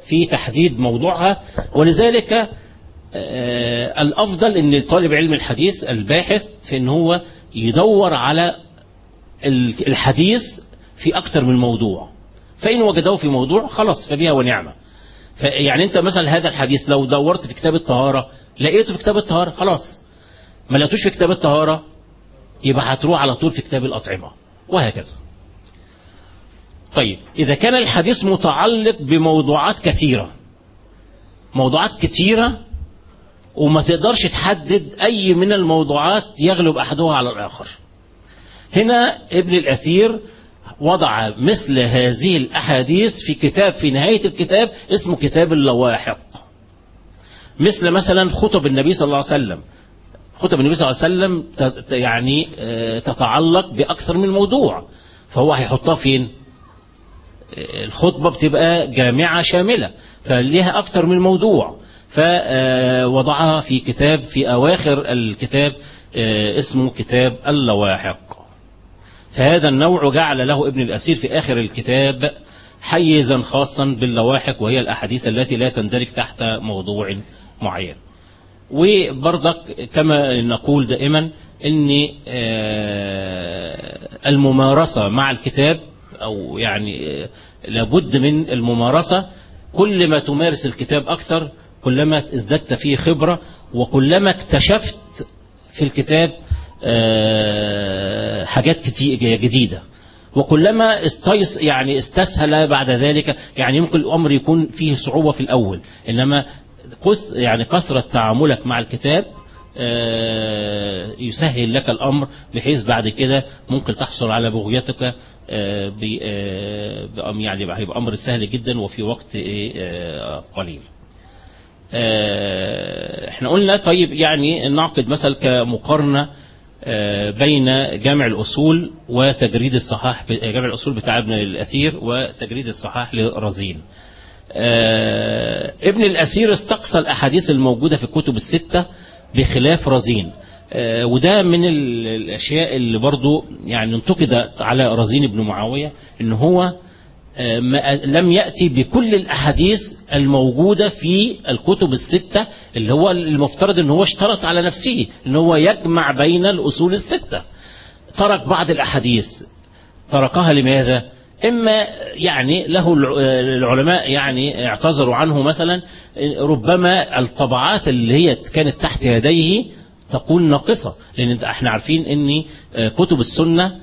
في تحديد موضوعها. ولذلك الأفضل أن طالب علم الحديث الباحث في أن هو يدور على الحديث في أكثر من موضوع، فإن وجده في موضوع خلاص فبها ونعمة. يعني أنت مثلا هذا الحديث لو دورت في كتاب الطهارة لقيته في كتاب الطهارة خلاص، ما لقيتوش في كتاب الطهارة يبقى هتروح على طول في كتاب الأطعمة، وهكذا. طيب إذا كان الحديث متعلق بموضوعات كثيرة، موضوعات كثيرة وما تقدرش تحدد أي من الموضوعات يغلب أحدها على الآخر، هنا ابن الأثير وضع مثل هذه الأحاديث في كتاب في نهاية الكتاب اسمه كتاب اللواحق. مثلا خطب النبي صلى الله عليه وسلم، خطب النبي صلى الله عليه وسلم يعني تتعلق بأكثر من موضوع، فهو هيحطها فين؟ الخطبة بتبقى جامعة شاملة فليها أكثر من موضوع، فوضعها في كتاب في أواخر الكتاب اسمه كتاب اللواحق. فهذا النوع جعل له ابن الأثير في آخر الكتاب حيزا خاصا باللواحق، وهي الأحاديث التي لا تندرج تحت موضوع معين. وبرضك كما نقول دائما ان الممارسة مع الكتاب، أو يعني لابد من الممارسة، كل ما تمارس الكتاب أكثر كلما ازددت فيه خبرة، وكلما اكتشفت في الكتاب حاجات جديدة، وكلما يعني استسهل بعد ذلك. يعني يمكن الأمر يكون فيه صعوبة في الأول، إنما يعني كثرة تعاملك مع الكتاب يسهل لك الأمر، بحيث بعد كده ممكن تحصل على بغيتك يعني بأمر سهل جدا وفي وقت قليل. احنا قلنا طيب يعني نعقد مثل كمقارنة بين جامع الأصول وتجريد الصحاح، جامع الأصول بتاع ابن الأثير وتجريد الصحاح لرزين. ابن الأثير استقصى الأحاديث الموجودة في الكتب الستة بخلاف رزين، وده من الأشياء اللي برضو يعني انتقدت على رزين بن معاوية، إن هو لم يأتي بكل الأحاديث الموجودة في الكتب الستة، اللي هو المفترض إن هو اشترط على نفسه إن هو يجمع بين الأصول الستة. ترك بعض الأحاديث، تركها لماذا؟ إما يعني له العلماء يعني اعتذروا عنه، مثلا ربما الطبعات اللي هي كانت تحت يديه تكون ناقصة، لأن احنا عارفين ان كتب السنة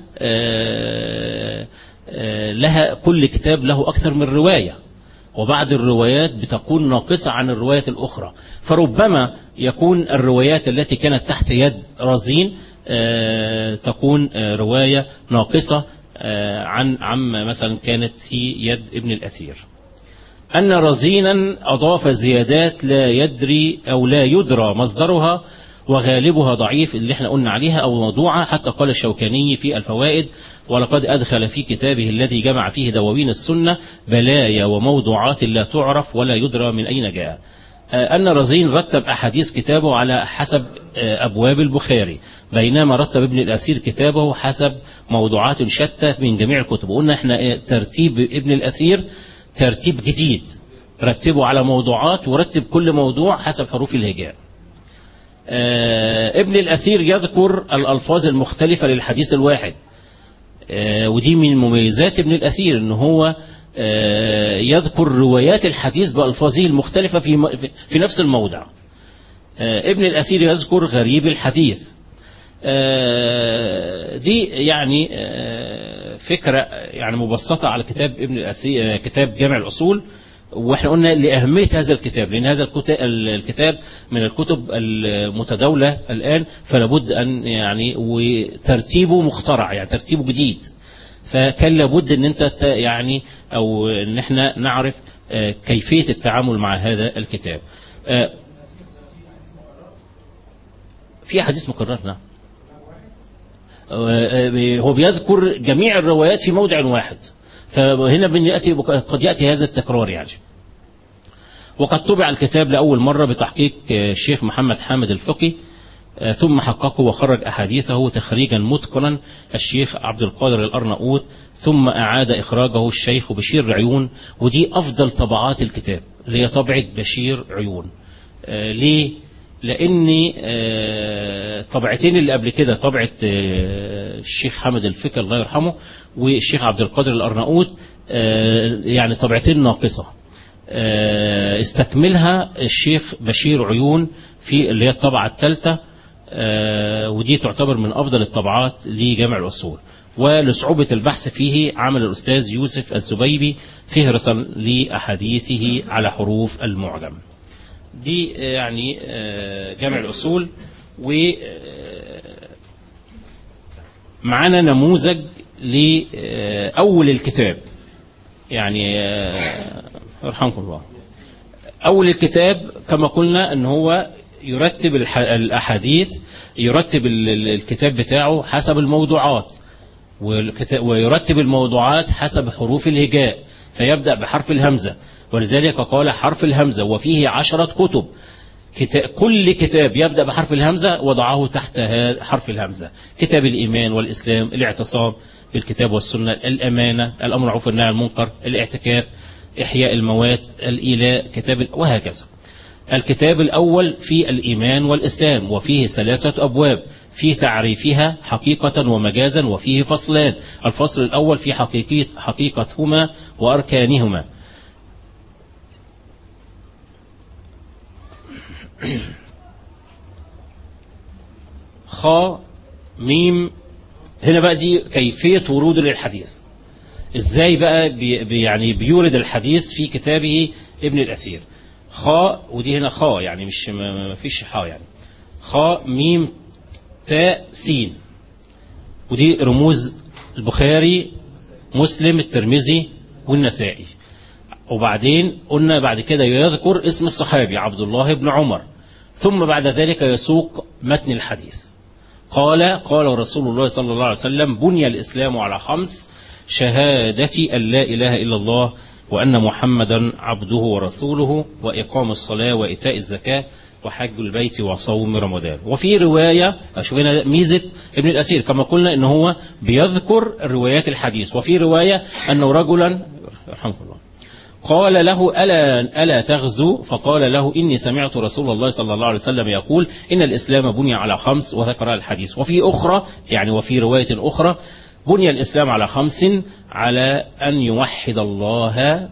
لها كل كتاب له أكثر من رواية، وبعض الروايات بتكون ناقصة عن الرواية الأخرى، فربما يكون الروايات التي كانت تحت يد رزين تكون رواية ناقصة عن مثلا كانت في يد ابن الأثير. أن رزينا أضاف زيادات لا يدري أو لا يدرى مصدرها، وغالبها ضعيف اللي احنا قلنا عليها أو موضوعة، حتى قال الشوكاني في الفوائد: ولقد أدخل في كتابه الذي جمع فيه دواوين السنة بلايا وموضوعات لا تعرف ولا يدرى من أين جاء. أن رزين رتب أحاديث كتابه على حسب أبواب البخاري، بينما رتب ابن الأثير كتابه حسب موضوعات شتى من جميع الكتب. وقلنا احنا ترتيب ابن الأثير ترتيب جديد، رتبه على موضوعات ورتب كل موضوع حسب حروف الهجاء. ابن الأثير يذكر الألفاظ المختلفة للحديث الواحد، ودي من مميزات ابن الأثير ان هو يذكر روايات الحديث بألفاظه المختلفة في نفس الموضع. ابن الأثير يذكر غريب الحديث. دي يعني فكرة يعني مبسطة على كتاب ابن الأثير، كتاب جامع الأصول. واحنا قلنا لأهمية هذا الكتاب، لأن هذا الكتاب من الكتب المتداولة الآن، فلابد أن يعني وترتيبه مخترع، يعني ترتيبه جديد، فكان لابد ان انت يعني او ان احنا نعرف كيفية التعامل مع هذا الكتاب. في حديث مكرر، نعم، هو بيذكر جميع الروايات في موضع واحد، فهنا قد يأتي هذا التكرار يعني. وقد طبع الكتاب لأول مرة بتحقيق الشيخ محمد حامد الفقي، ثم حققه وخرج أحاديثه تخريجا متقنا الشيخ عبد القادر الأرناؤوط، ثم أعاد إخراجه الشيخ بشير عيون، ودي أفضل طبعات الكتاب اللي هي طبعة بشير عيون. ليه؟ لأن طبعتين اللي قبل كده طبعة الشيخ حمد الفقي الله يرحمه والشيخ عبد القادر الأرناؤوط يعني طبعتين ناقصة، استكملها الشيخ بشير عيون في اللي هي الطبعة الثالثة، ودي تعتبر من أفضل الطبعات لجامع الأصول. ولصعوبة البحث فيه عمل الأستاذ يوسف الزبيبي فهرسا لأحاديثه على حروف المعجم. دي يعني جامع الأصول. ومعنا نموذج لأول الكتاب، يعني يرحمكم الله. أول الكتاب كما قلنا أن هو يرتب الأحاديث، يرتب الكتاب بتاعه حسب الموضوعات، ويرتب الموضوعات حسب حروف الهجاء، فيبدأ بحرف الهمزة، ولذلك قال حرف الهمزة وفيه 10 كتب. كل كتاب يبدأ بحرف الهمزة وضعه تحت حرف الهمزة: كتاب الإيمان والإسلام، الاعتصام بالكتاب والسنة، الأمانة، الأمر معروف والنهي عن المنكر، الاعتكاف، إحياء الموات، الإيلاء، كتاب وهكذا. الكتاب الأول في الإيمان والإسلام وفيه 3 أبواب في تعريفها حقيقة ومجازا، وفيه فصلان: الفصل الأول في حقيقتهما وأركانهما. خاء ميم. هنا بقى دي كيفية ورود للحديث، ازاي بقى يعني بيورد الحديث في كتابه ابن الأثير. خاء، ودي هنا خاء يعني مش ما فيش حاء، يعني خاء ميم تاء سين، ودي رموز البخاري مسلم الترمذي والنسائي. وبعدين قلنا بعد كده يذكر اسم الصحابي عبد الله بن عمر، ثم بعد ذلك يسوق متن الحديث. قال رسول الله صلى الله عليه وسلم: بني الإسلام على 5: شهادة أن لا إله إلا الله وأن محمدا عبده ورسوله، وإقام الصلاة وإيتاء الزكاة وحج البيت وصوم رمضان. وفي رواية، أشوف هنا ميزة ابن الأثير كما قلنا إن هو بيذكر روايات الحديث. وفي رواية أنه رجلا رحمه الله قال له: ألا تغزو؟ فقال له: إني سمعت رسول الله صلى الله عليه وسلم يقول إن الإسلام بني على 5، وذكر الحديث. وفي أخرى يعني وفي رواية أخرى: بني الإسلام على 5: على أن يوحد الله،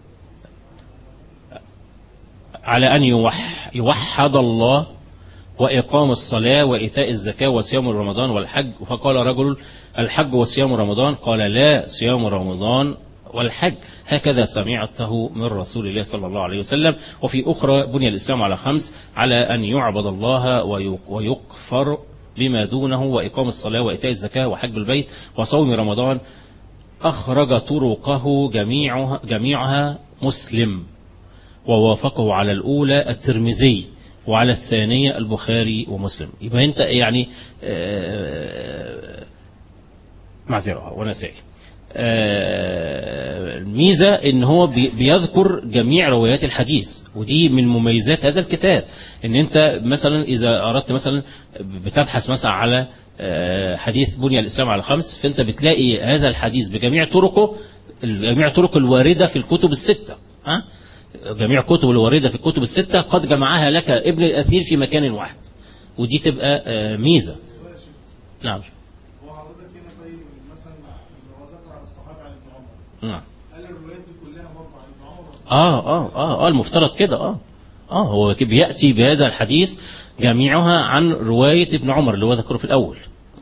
على أن يوحد الله، وإقام الصلاة وإيتاء الزكاة وصيام رمضان والحج. فقال رجل: الحج وصيام رمضان؟ قال: لا، صيام رمضان والحج، هكذا سمعته من رسول الله صلى الله عليه وسلم. وفي أخرى: بني الإسلام على 5: على أن يعبد الله ويكفر بما دونه، وإقام الصلاة وإيتاء الزكاة وحج البيت وصوم رمضان. أخرج طرقه جميعها مسلم، ووافقه على الأولى الترمذي، وعلى الثانية البخاري ومسلم. يبقى أنت يعني معذرة ونسائي. الميزة ان هو بيذكر جميع روايات الحديث، ودي من مميزات هذا الكتاب. ان انت مثلا اذا اردت مثلا بتبحث مثلا على حديث بني الاسلام على 5، فانت بتلاقي هذا الحديث بجميع طرقه، جميع طرق الواردة في الكتب ال6، جميع كتب الواردة في الكتب ال6 قد جمعها لك ابن الأثير في مكان واحد، ودي تبقى ميزة. نعم. نعم. هل الروايات دي كلها برضه عن ابن عمر؟ المفترض كده. هو بيأتي بهذا الحديث جميعها عن رواية ابن عمر اللي هو ذكره في الأول.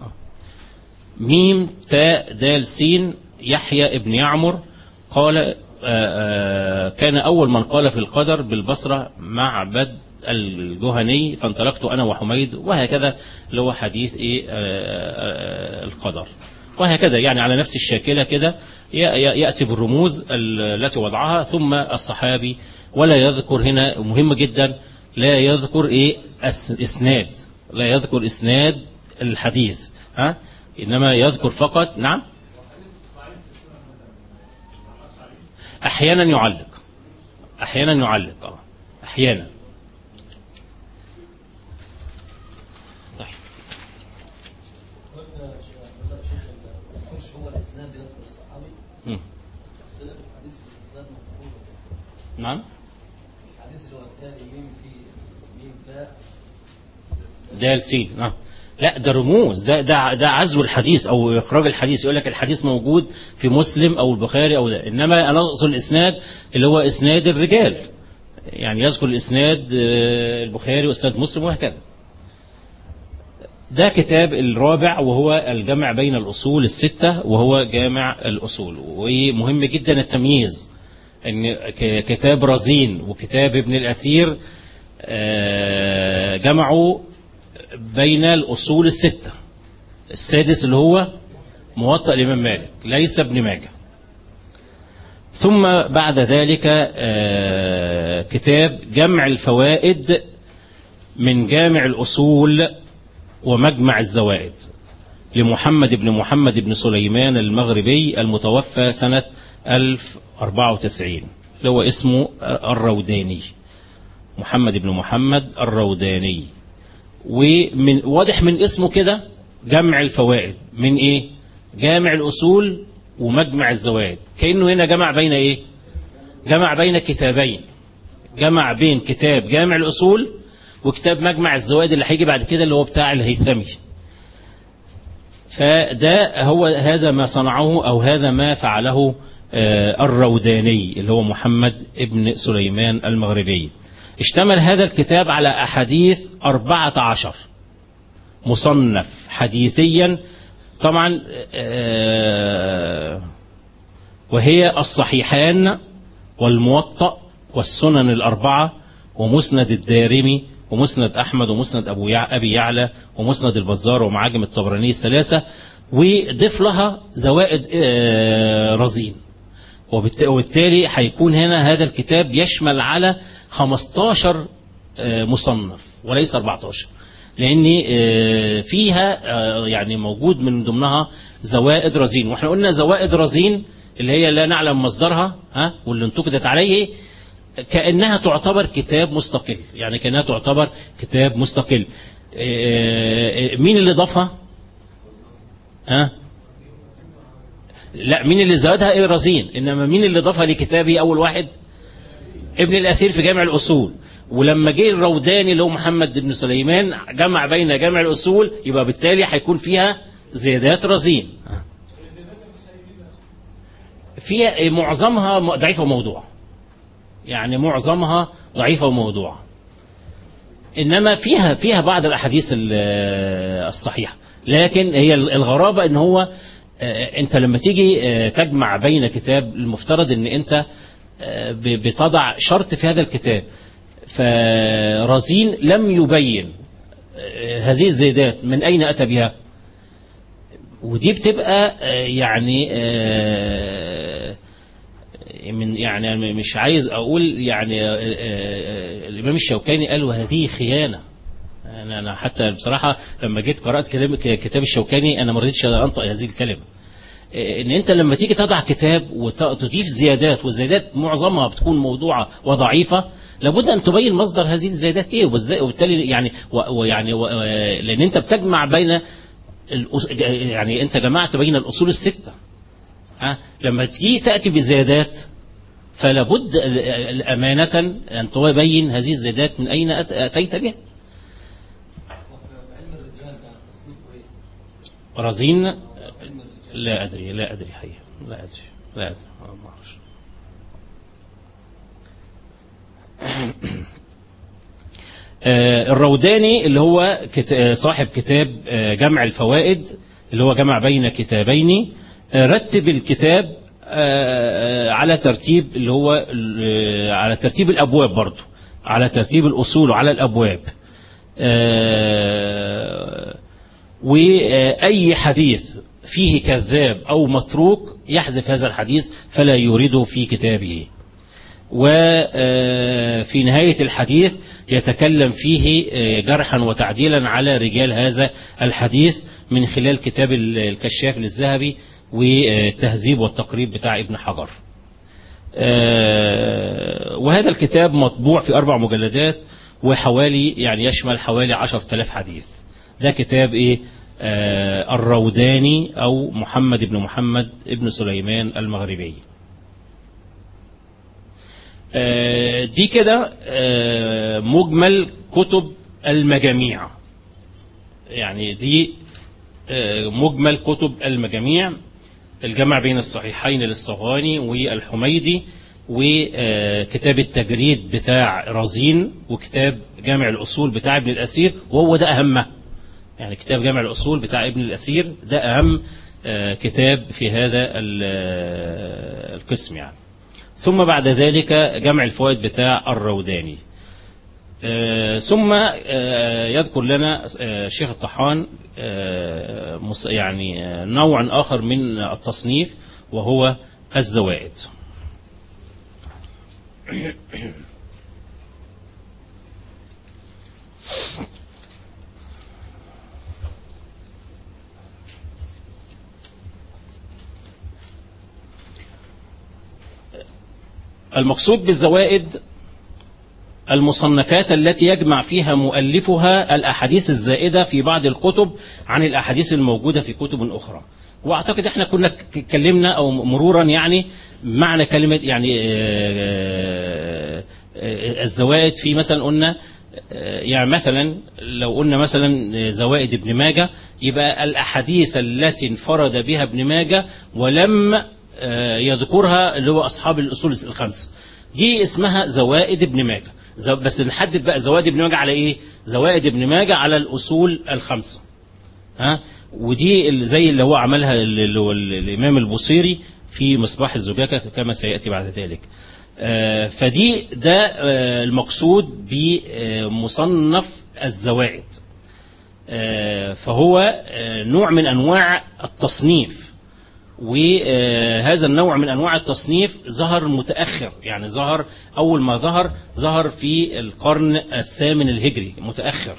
ميم تاء دال سين. يحيى ابن يعمر قال: كان أول من قال في القدر بالبصرة معبد الجهني، فانطلقت أنا وحميد، وهكذا اللي هو حديث القدر، وهكذا يعني على نفس الشاكلة كده يأتي بالرموز التي وضعها. ثم الصحابي، ولا يذكر هنا مهم جدا، لا يذكر اسناد، لا يذكر اسناد الحديث، إنما يذكر فقط. نعم. أحيانا يعلق، أحيانا. نعم. الحديث اللي هو الثاني ميم فاء دال سين. نعم. لا ده رموز، ده عزو الحديث او اخراج الحديث. يقول لك الحديث موجود في مسلم او البخاري او ده، انما انا اقصد الاسناد اللي هو اسناد الرجال، يعني يذكر الاسناد البخاري واسناد مسلم وهكذا. ده كتاب الرابع وهو الجمع بين الأصول الستة، وهو جامع الأصول. ومهم جدا التمييز ان كتاب رزين وكتاب ابن الأثير جمعوا بين الأصول الستة. السادس اللي هو موطأ الإمام مالك ليس ابن ماجه. ثم بعد ذلك كتاب جمع الفوائد من جامع الأصول ومجمع الزوائد لمحمد بن سليمان المغربي المتوفى سنة 1094، اللي هو اسمه الروداني، محمد الروداني. ومن واضح من اسمه كده جمع الفوائد من ايه؟ جامع الأصول ومجمع الزوائد، كأنه هنا جمع بين ايه؟ جمع بين كتابين، جمع بين كتاب جامع الأصول وكتاب مجمع الزوائد اللي هيجي بعد كده اللي هو بتاع الهيثمي. فده هو هذا ما صنعه أو هذا ما فعله الروداني اللي هو محمد ابن سليمان المغربي. اشتمل هذا الكتاب على أحاديث 14 مصنف حديثيا طبعا، وهي الصحيحان والموطأ والسنن الأربعة ومسند الدارمي ومسند أحمد ومسند أبي يعلى ومسند البزار ومعاجم الطبراني الثلاثة، وضيف لها زوائد رزين. وبالتالي هيكون هنا هذا الكتاب يشمل على 15 مصنف وليس 14، لأن فيها يعني موجود من ضمنها زوائد رزين. واحنا قلنا زوائد رزين اللي هي لا نعلم مصدرها واللي انتقدت عليه كأنها تعتبر كتاب مستقل، يعني كأنها تعتبر كتاب مستقل. مين اللي ضافها؟ لا، مين اللي زودها؟ رزين. إنما مين اللي ضافها لكتابه؟ أول واحد ابن الأثير في جامع الأصول. ولما جه الروداني اللي هو محمد بن سليمان جمع بين جامع الأصول، يبقى بالتالي هيكون فيها زيادات رزين، فيها معظمها ضعيفة وموضوع، يعني معظمها ضعيفة وموضوع، إنما فيها بعض الأحاديث الصحيحة. لكن هي الغرابة إن هو أنت لما تيجي تجمع بين كتاب، المفترض إن أنت بتضع شرط في هذا الكتاب. فرزين لم يبين هذه الزيادات من أين أتى بها، ودي بتبقى يعني يعني مش عايز أقول يعني الإمام الشوكاني قال وهذه خيانة. أنا حتى بصراحة لما جيت قرأت كتاب الشوكاني أنا ما رضيتش أنطق هذه الكلمة. إن أنت لما تيجي تضع كتاب وتضيف زيادات، والزيادات معظمها بتكون موضوعة وضعيفة، لابد أن تبين مصدر هذه الزيادات إيه، وبالتالي يعني لأن أنت بتجمع بين يعني أنت جمعت بين الأصول الستة. لما تيجي تأتي بزيادات فلابد أمانة أن تبين هذه الزيادات من أين أتيت بها. رزين لا أدري حقيقة، لا أدري ما أعرفش. الروداني اللي هو صاحب كتاب جمع الفوائد اللي هو جمع بين كتابين، رتب الكتاب على ترتيب اللي هو على ترتيب الأبواب، برضو على ترتيب الأصول وعلى الأبواب. وأي حديث فيه كذاب أو متروك يحذف هذا الحديث فلا يورده في كتابه. وفي نهاية الحديث يتكلم فيه جرحا وتعديلا على رجال هذا الحديث من خلال كتاب الكشاف للذهبي والتهذيب والتقريب بتاع ابن حجر. وهذا الكتاب مطبوع في 4 مجلدات وحوالي يعني يشمل حوالي 10,000 حديث. ده كتاب الروداني أو محمد بن محمد بن سليمان المغربي. دي كده مجمل كتب المجاميع، يعني دي مجمل كتب المجاميع، الجمع بين الصحيحين للصغاني والحميدي، وكتاب التجريد بتاع رزين، وكتاب جامع الأصول بتاع ابن الأثير، وهو ده أهمه، يعني كتاب جامع الأصول بتاع ابن الأثير ده أهم كتاب في هذا القسم يعني. ثم بعد ذلك جمع الفوائد بتاع الروداني. ثم يذكر لنا شيخ الطحان يعني نوع آخر من التصنيف، وهو الزوائد. المقصود بالزوائد المصنفات التي يجمع فيها مؤلفها الأحاديث الزائدة في بعض الكتب عن الأحاديث الموجودة في كتب أخرى. وأعتقد احنا كنا اتكلمنا أو مرورا يعني معنى كلمة يعني الزوائد، في مثلا قلنا يعني مثلا لو قلنا مثلا زوائد ابن ماجه، يبقى الأحاديث التي انفرد بها ابن ماجه ولم يذكرها اللي هو أصحاب الأصول الخمسة، دي اسمها زوائد ابن ماجه. بس نحدد بقى زوائد ابن ماجه على ايه؟ زوائد ابن ماجه على الأصول الخمسة. ودي زي اللي هو عملها اللي هو الإمام البوصيري في مصباح الزجاجة كما سيأتي بعد ذلك. فدي ده المقصود بمصنف الزوائد. فهو نوع من أنواع التصنيف، وهذا النوع من أنواع التصنيف ظهر متأخر، يعني ظهر أول ما ظهر في القرن الثامن الهجري متأخر.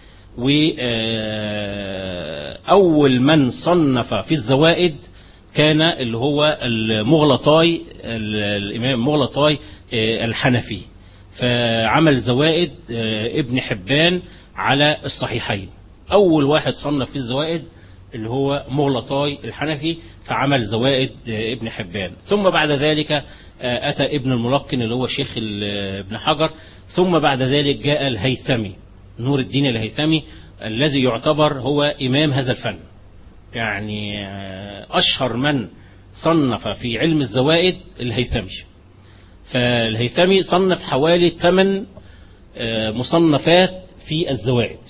وأول من صنف في الزوائد كان اللي هو المغلطاي، الإمام مغلطاي الحنفي، فعمل زوائد ابن حبان على الصحيحين. أول واحد صنف في الزوائد اللي هو مغلطاي الحنفي، فعمل زوائد ابن حبان. ثم بعد ذلك أتى ابن الملقن اللي هو شيخ ابن حجر. ثم بعد ذلك جاء الهيثمي، نور الدين الهيثمي، الذي يعتبر هو إمام هذا الفن، يعني أشهر من صنف في علم الزوائد الهيثمي. فالهيثمي صنف حوالي 8 مصنفات في الزوائد.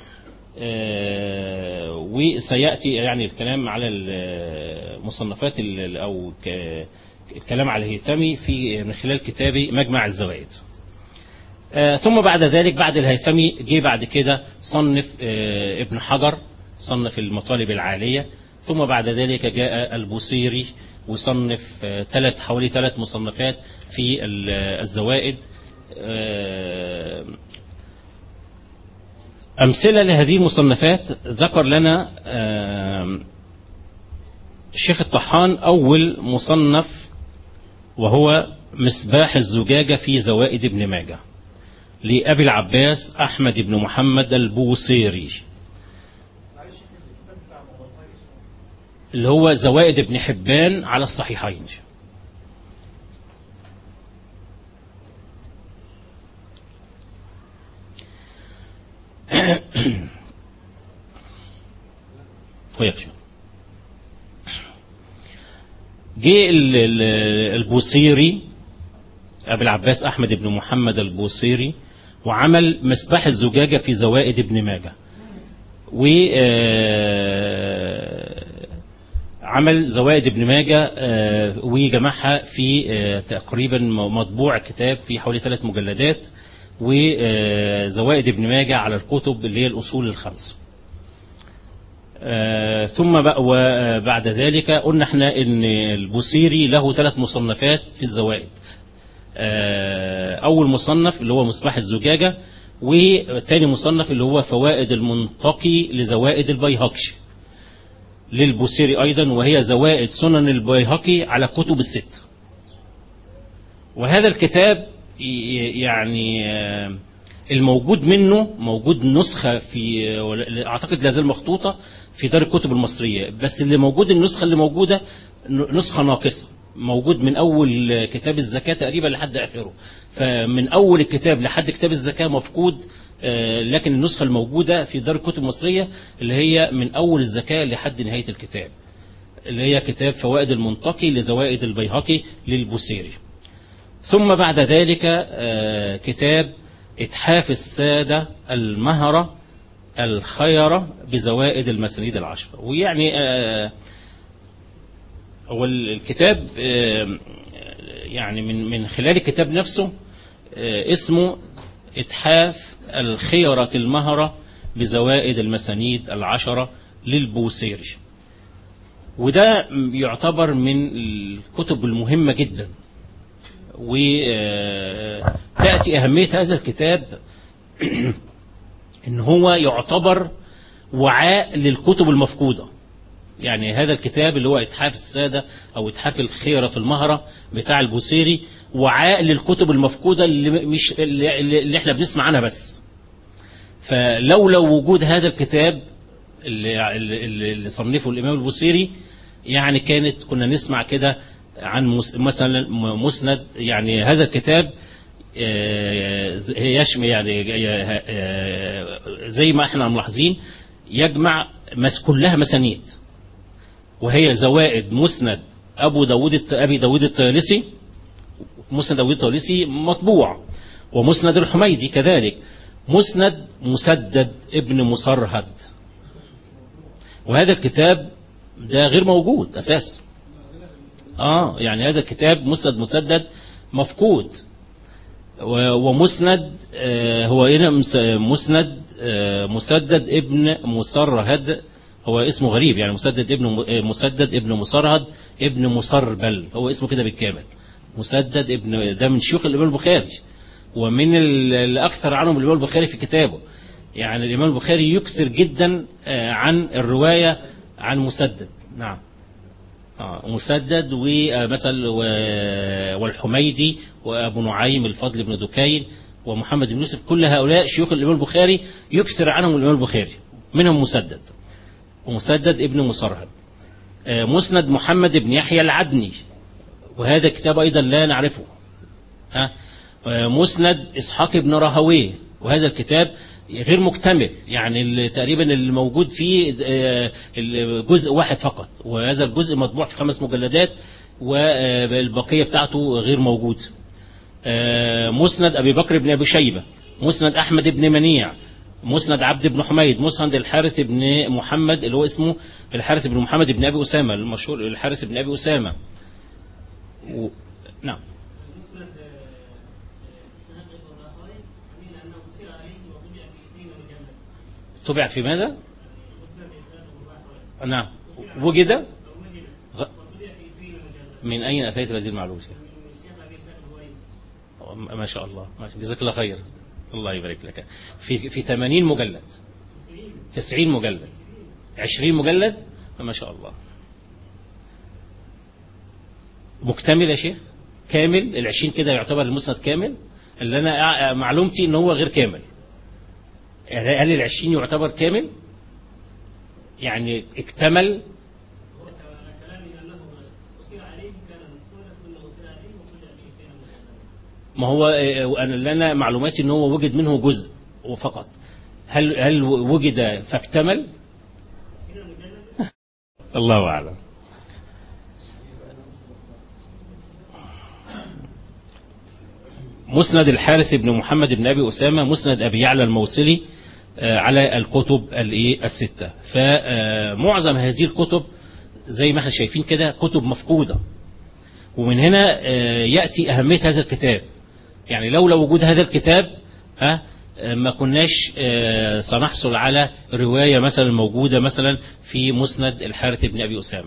وسيأتي يعني الكلام على المصنفات أو الكلام على الهيثمي من خلال كتاب مجمع الزوائد. ثم بعد ذلك بعد الهيثمي جه بعد كده صنف ابن حجر، صنف المطالب العالية. ثم بعد ذلك جاء البوصيري وصنف حوالي 3 مصنفات في الزوائد. أمثلة لهذه المصنفات ذكر لنا الشيخ الطحان أول مصنف، وهو مصباح الزجاجة في زوائد ابن ماجه لأبي العباس أحمد بن محمد البوصيري، اللي هو زوائد ابن حبان على الصحيحين. جه البوصيري أبي العباس أحمد بن محمد البوصيري وعمل مصباح الزجاجة في زوائد ابن ماجه، وعمل زوائد ابن ماجه وجمعها في تقريبا مطبوع كتاب في حوالي 3 مجلدات، وزوائد ابن ماجه على الكتب اللي هي الأصول الخمسة. ثم بعد ذلك قلنا احنا ان البوصيري له 3 مصنفات في الزوائد. اول مصنف اللي هو مصباح الزجاجة، والثاني مصنف اللي هو فوائد المنتقي لزوائد البيهقي للبوصيري ايضا، وهي زوائد سنن البيهقي على كتب ال6. وهذا الكتاب يعني الموجود منه موجود نسخة في اعتقد لازال مخطوطة في دار الكتب المصرية، بس اللي موجود النسخة اللي موجودة نسخة ناقصة، موجود من أول كتاب الزكاة تقريبا لحد آخره، فمن أول الكتاب لحد كتاب الزكاة مفقود. لكن النسخة الموجودة في دار الكتب المصرية اللي هي من أول الزكاة لحد نهاية الكتاب، اللي هي كتاب فوائد المنتقي لزوائد البيهقي للبوصيري. ثم بعد ذلك كتاب إتحاف السادة المهرة الخيرة بزوائد المسانيد العشرة. ويعني هو الكتاب يعني من خلال الكتاب نفسه اسمه إتحاف الخيرة المهرة بزوائد المسانيد العشرة للبوصيري، وده يعتبر من الكتب المهمة جدا. وتأتي أهمية هذا الكتاب إن هو يعتبر وعاء للكتب المفقودة. يعني هذا الكتاب اللي هو إتحاف السادة أو إتحاف الخيرة المهرة بتاع البوصيري وعاء للكتب المفقودة اللي احنا بنسمع عنها بس. فلولا وجود هذا الكتاب اللي صنفه الإمام البوصيري، يعني كنا نسمع كده عن مثلا مسند. يعني هذا الكتاب يشمل يعني زي ما احنا ملاحظين يجمع كلها مسانيد، وهي زوائد مسند أبي داود الطيالسي، مسند داود الطيالسي مطبوع، ومسند الحميدي كذلك، مسند مسدد ابن مصرهد. وهذا الكتاب ده غير موجود أساسا. يعني هذا الكتاب مسند مسدد مفقود. ومسند هو هنا مسند مسدد ابن مصرهد، هو اسمه غريب، يعني مسدد ابن مصرهد ابن مصربل، هو اسمه كده بالكامل. مسدد ابن، ده من شيوخ الإمام البخاري، ومن الأكثر عنهم الإمام البخاري في كتابه. يعني الإمام البخاري يكثر جدا عن الرواية عن مسدد. نعم، مسدد ومثل والحميدي وأبو نعيم الفضل بن دكين ومحمد بن يوسف، كل هؤلاء شيوخ الإمام البخاري يكثر عنهم الإمام البخاري، منهم مسدد ومسدد ابن مصرهد. مسند محمد بن يحيى العدني، وهذا كتاب أيضا لا نعرفه. مسند إسحاق بن راهويه، وهذا الكتاب غير مكتمل، يعني تقريبا اللي موجود فيه جزء واحد فقط، وهذا الجزء مطبوع في 5 مجلدات، والبقية بتاعته غير موجود. مسند أبي بكر بن أبي شيبة، مسند أحمد بن منيع، مسند عبد بن حميد، مسند الحارث بن محمد اللي هو اسمه الحارث بن محمد بن أبي أسامة المشهور، الحارث بن أبي أسامة. نعم. طبع في ماذا؟ نعم. وجد من أين أتيت بهذه المعلومة؟ ما شاء الله، جزاك الله خير، الله يبارك لك. في 80 مجلد، 90 مجلد، 20 مجلد، ما شاء الله. مكتمل يا شيخ، كامل. 20 كده يعتبر المسند كامل؟ اللي أنا معلومتي إن هو غير كامل. هل 20 يعتبر كامل؟ يعني اكتمل؟ ما هو أنا معلوماتي إن هو وجد منه جزء وفقط. هل وجد فاكتمل؟ الله أعلم. مسند الحارث بن محمد بن أبي أسامة، مسند أبي يعلى الموصلي على الكتب الستة. فمعظم هذه الكتب زي ما احنا شايفين كده كتب مفقودة، ومن هنا يأتي أهمية هذا الكتاب. يعني لولا وجود هذا الكتاب ما كناش سنحصل على رواية مثلا موجودة مثلا في مسند الحارث بن أبي أسامة.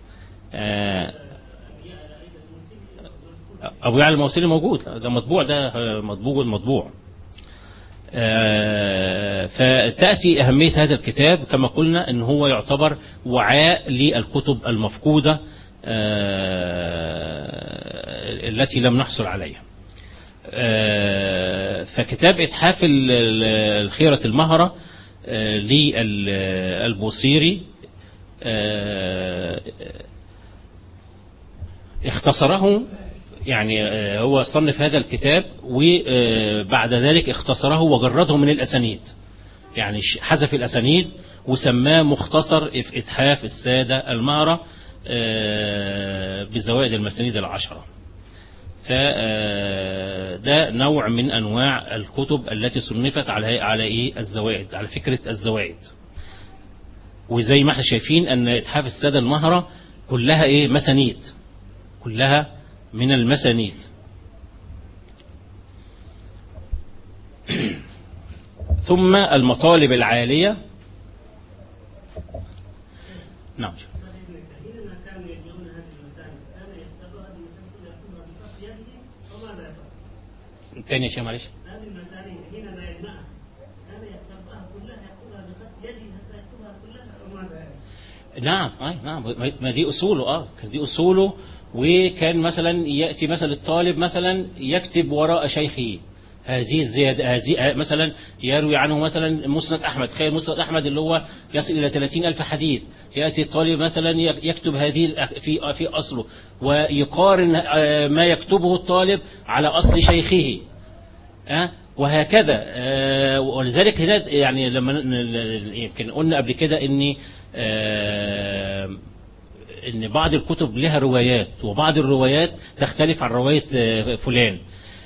أبو يعلى الموصلي موجود، ده مطبوع، ده مطبوع. فتأتي أهمية هذا الكتاب كما قلنا إن هو يعتبر وعاء للكتب المفقودة التي لم نحصل عليها. فكتاب إتحاف الخيرة المهرة للبوصيري اختصره، يعني هو صنف هذا الكتاب وبعد ذلك اختصره وجرده من الأسانيد، يعني حذف الأسانيد وسماه مختصر في إتحاف السادة المهرة بزوائد المسانيد العشرة. فده نوع من أنواع الكتب التي صنفت على إيه؟ الزوائد، على فكرة الزوائد. وزي ما احنا شايفين أن إتحاف السادة المهرة كلها إيه؟ مسانيد، كلها من المسانيد. ثم المطالب العالية. نعم. تاني يا شيخ معلش. هذه المسانيد حينما يجمعها كان يختبئها كلها، يأخذها بخط يده حتى يكتبها كلها وما ذلك. نعم نعم، ما دي أصوله، كان دي أصوله. وكان مثلا يأتي مثلا الطالب مثلا يكتب وراء شيخه هذه الزيادة، هذه مثلا يروي عنه مثلا مسند أحمد، خير مسند أحمد اللي هو يصل إلى 30,000 حديث، يأتي الطالب مثلا يكتب هذه في أصله ويقارن ما يكتبه الطالب على أصل شيخه، وهكذا. ولذلك هنا يعني لما يمكن قلنا قبل كده ان بعض الكتب لها روايات، وبعض الروايات تختلف عن رواية فلان.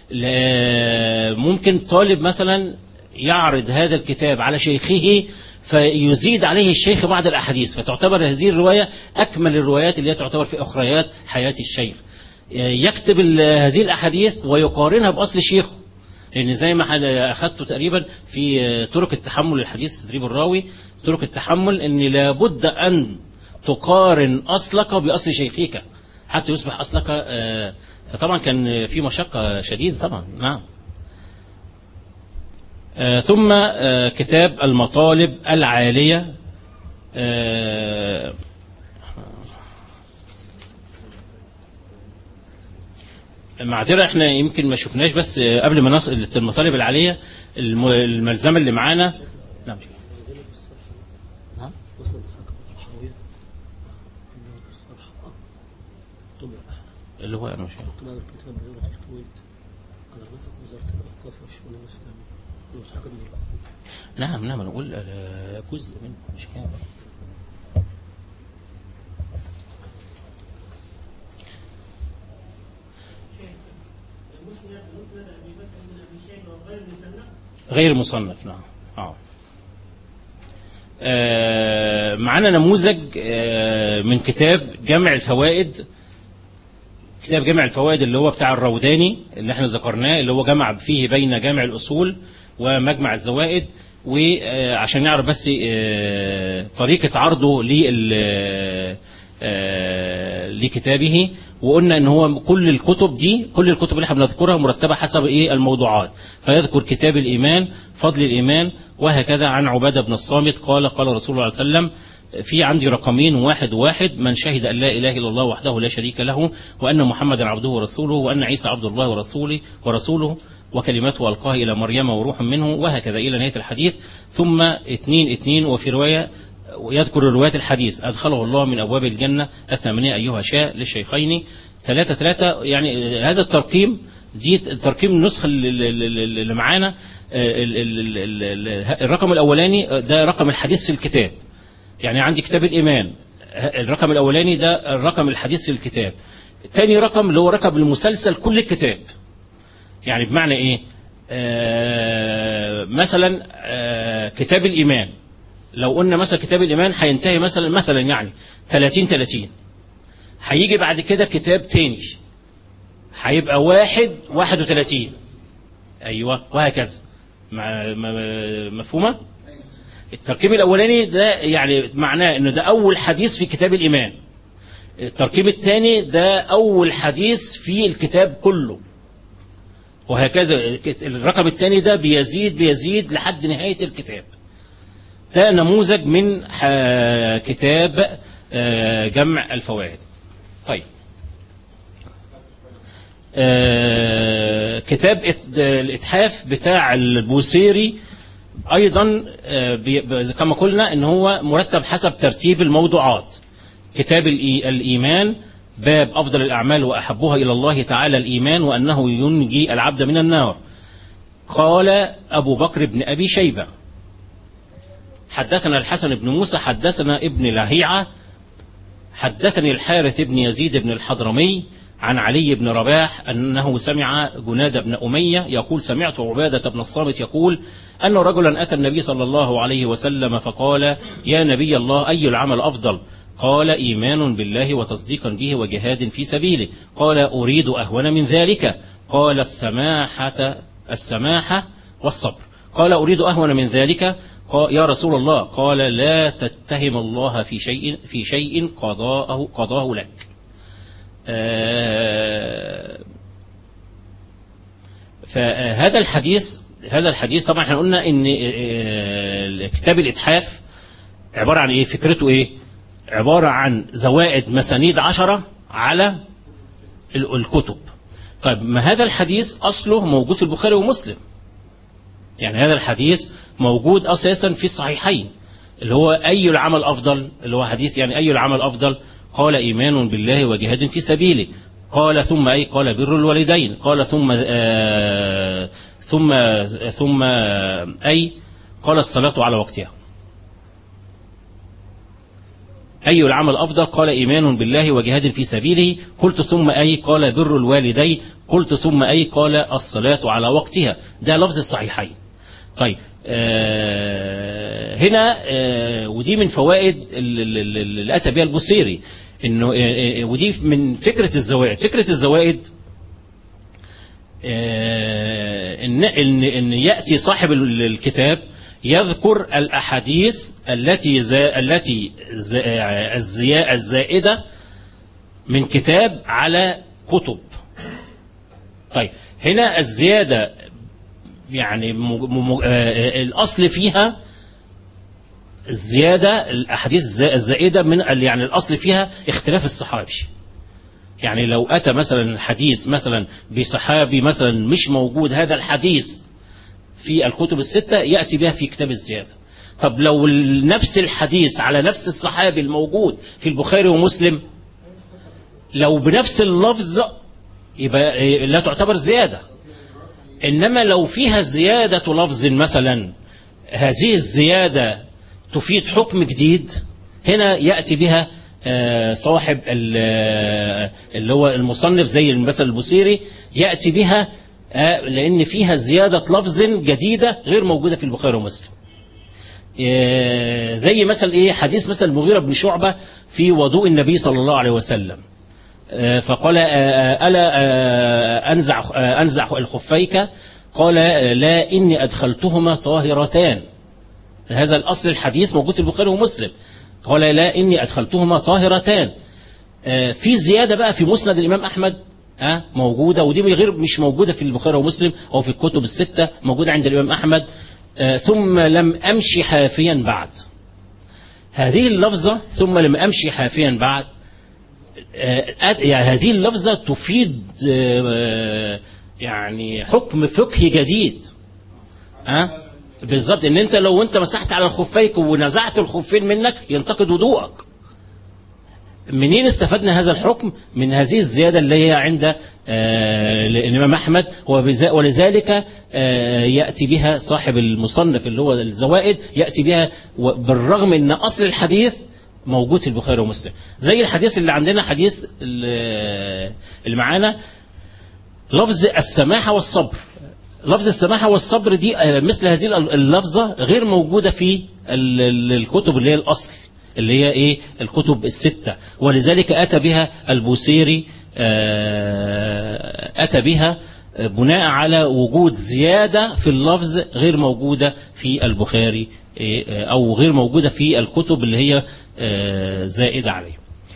ممكن طالب مثلا يعرض هذا الكتاب على شيخه فيزيد عليه الشيخ بعض الأحاديث، فتعتبر هذه الرواية أكمل الروايات اللي تعتبر في أخريات حياة الشيخ. يكتب هذه الأحاديث ويقارنها بأصل شيخه، لأن زي ما أخذته تقريبا في طرق التحمل الحديث تدريب الراوي، طرق التحمل أن لابد أن تقارن أصلك بأصل شيخك حتى يصبح أصلك. فطبعا كان في مشقة شديدة طبعا. نعم. ثم كتاب المطالب العالية. معذرة احنا يمكن ما شفناش، بس قبل ما نصل المطالب العالية الملزمة اللي معانا. نعم. اللي هو أنا مش طبعا الكتاب بوزارة الكويت على رفق وزارة الأوقاف والشؤون الإسلامية. نعم أنا أقول جزء منه مش كامل. غير مصنف. نعم. معنا نموذج من كتاب جمع الفوائد. كتاب جمع الفوائد اللي هو بتاع الروداني اللي احنا ذكرناه، اللي هو جمع فيه بين جمع الأصول ومجمع الزوائد. وعشان نعرف بس طريقة عرضه لكتابه، وقلنا ان هو كل الكتب اللي احنا بنذكرها مرتبة حسب الموضوعات. فيذكر كتاب الإيمان، فضل الإيمان، وهكذا. عن عبادة بن الصامت قال قال رسول الله صلى الله عليه وسلم: في عندي رقمين، 1 من شهد أن لا إله إلا الله وحده لا شريك له وأن محمدا عبده ورسوله وأن عيسى عبد الله ورسوله وكلمته ألقاها إلى مريم وروح منه، وهكذا إلى نهاية الحديث. ثم 2 وفي رواية ويذكر رواية الحديث: أدخله الله من أبواب الجنة 8 أيها شاء للشيخين 3 يعني هذا الترقيم، دي ترقيم النسخة اللي معانا. الرقم الأولاني ده رقم الحديث في الكتاب، يعني عندي كتاب الإيمان الرقم الأولاني ده الرقم الحديث في الكتاب. ثاني رقم اللي هو رقم المسلسل كل الكتاب. يعني بمعنى إيه؟ مثلا كتاب الإيمان، لو قلنا مثلا كتاب الإيمان هينتهي مثلا يعني 30 هيجي بعد كده كتاب تاني هيبقى 31. أيوة، وهكذا. مفهومة؟ التركيب الأولاني ده يعني معناه أنه ده أول حديث في كتاب الإيمان. التركيب الثاني ده أول حديث في الكتاب كله، وهكذا. الرقم الثاني ده بيزيد لحد نهاية الكتاب. ده نموذج من كتاب جمع الفوائد. طيب، كتاب الإتحاف بتاع البوصيري أيضا كما قلنا إن هو مرتب حسب ترتيب الموضوعات. كتاب الإيمان، باب أفضل الأعمال وأحبها إلى الله تعالى الإيمان وأنه ينجي العبد من النار. قال أبو بكر بن أبي شيبة حدثنا الحسن بن موسى حدثنا ابن لهيعة حدثني الحارث بن يزيد بن الحضرمي عن علي بن رباح أنه سمع جناد بن أمية يقول سمعت عبادة بن الصامت يقول أن رجلا أتى النبي صلى الله عليه وسلم فقال يا نبي الله أي العمل أفضل؟ قال إيمان بالله وتصديقا به وجهاد في سبيله. قال أريد أهون من ذلك. قال السماحة والصبر. قال أريد أهون من ذلك. قال يا رسول الله. قال لا تتهم الله في شيء قضاه لك. فهذا الحديث طبعا احنا قلنا ان كتاب الإتحاف عبارة عن ايه؟ فكرته ايه؟ عبارة عن زوائد مسانيد 10 على الكتب. طيب ما هذا الحديث أصله موجود في البخاري ومسلم، يعني هذا الحديث موجود أساسا في الصحيحين اللي هو أي العمل أفضل، اللي هو حديث يعني أي العمل أفضل؟ قال إيمان بالله وجهاد في سبيله. قال ثم أي؟ قال بر الوالدين. قال ثم أي؟ قال الصلاة على وقتها. أي العمل أفضل؟ قال إيمان بالله وجهاد في سبيله. قلت ثم أي؟ قال بر الوالدين. قلت ثم أي؟ قال الصلاة على وقتها. ده لفظ الصحيحين. طيب هنا ودي من فوائد اللي أتى بها البصيري، إنه ودي من فكرة الزوائد. فكرة الزوائد إن يأتي صاحب الكتاب يذكر الأحاديث التي الزائدة من كتاب على كتب. طيب هنا الزيادة يعني الأصل فيها الزيادة، الأحاديث الزائدة من يعني الأصل فيها اختلاف الصحابي. يعني لو أتى مثلا الحديث مثلا بصحابي مثلا مش موجود هذا الحديث في الكتب الستة يأتي بها في كتاب الزيادة. طب لو نفس الحديث على نفس الصحابي الموجود في البخاري ومسلم لو بنفس اللفظ يبقى لا تعتبر زيادة. إنما لو فيها زيادة لفظ مثلا هذه الزيادة تفيد حكم جديد، هنا يأتي بها صاحب اللي هو المصنف زي المثل البصيري يأتي بها لأن فيها زيادة لفظ جديدة غير موجودة في البخاري ومسلم. زي مثل إيه؟ حديث مثل المغيرة بن شعبة في وضوء النبي صلى الله عليه وسلم فقال ألا أنزع الخفيك؟ قال لا إني أدخلتهما طاهرتان. هذا الأصل الحديث موجود في البخاري ومسلم. قال لا إني أدخلتهما طاهرتان. في زيادة بقى في مسند الإمام أحمد موجودة، ودي غير مش موجودة في البخاري ومسلم أو في الكتب الستة، موجودة عند الإمام أحمد. ثم لم أمشي حافيا بعد. هذه اللفظة ثم لم أمشي حافيا بعد يعني هذه اللفظة تفيد يعني حكم فقهي جديد. بالضبط ان انت لو انت مسحت على الخفيك ونزعت الخفين منك ينتقد وضوءك. منين استفدنا هذا الحكم؟ من هذه الزيادة اللي هي عند الإمام أحمد، ولذلك يأتي بها صاحب المصنف اللي هو الزوائد يأتي بها بالرغم ان أصل الحديث موجود في البخاري ومسلم. زي الحديث اللي عندنا حديث اللي معانا لفظ السماحة والصبر. لفظ السماحة والصبر دي مثل هذه اللفظة غير موجودة في الكتب اللي هي الأصل اللي هي إيه؟ الكتب الستة. ولذلك أتى بها البوصيري أتى بها بناء على وجود زيادة في اللفظ غير موجودة في البخاري أو غير موجودة في الكتب اللي هي زائدة عليه.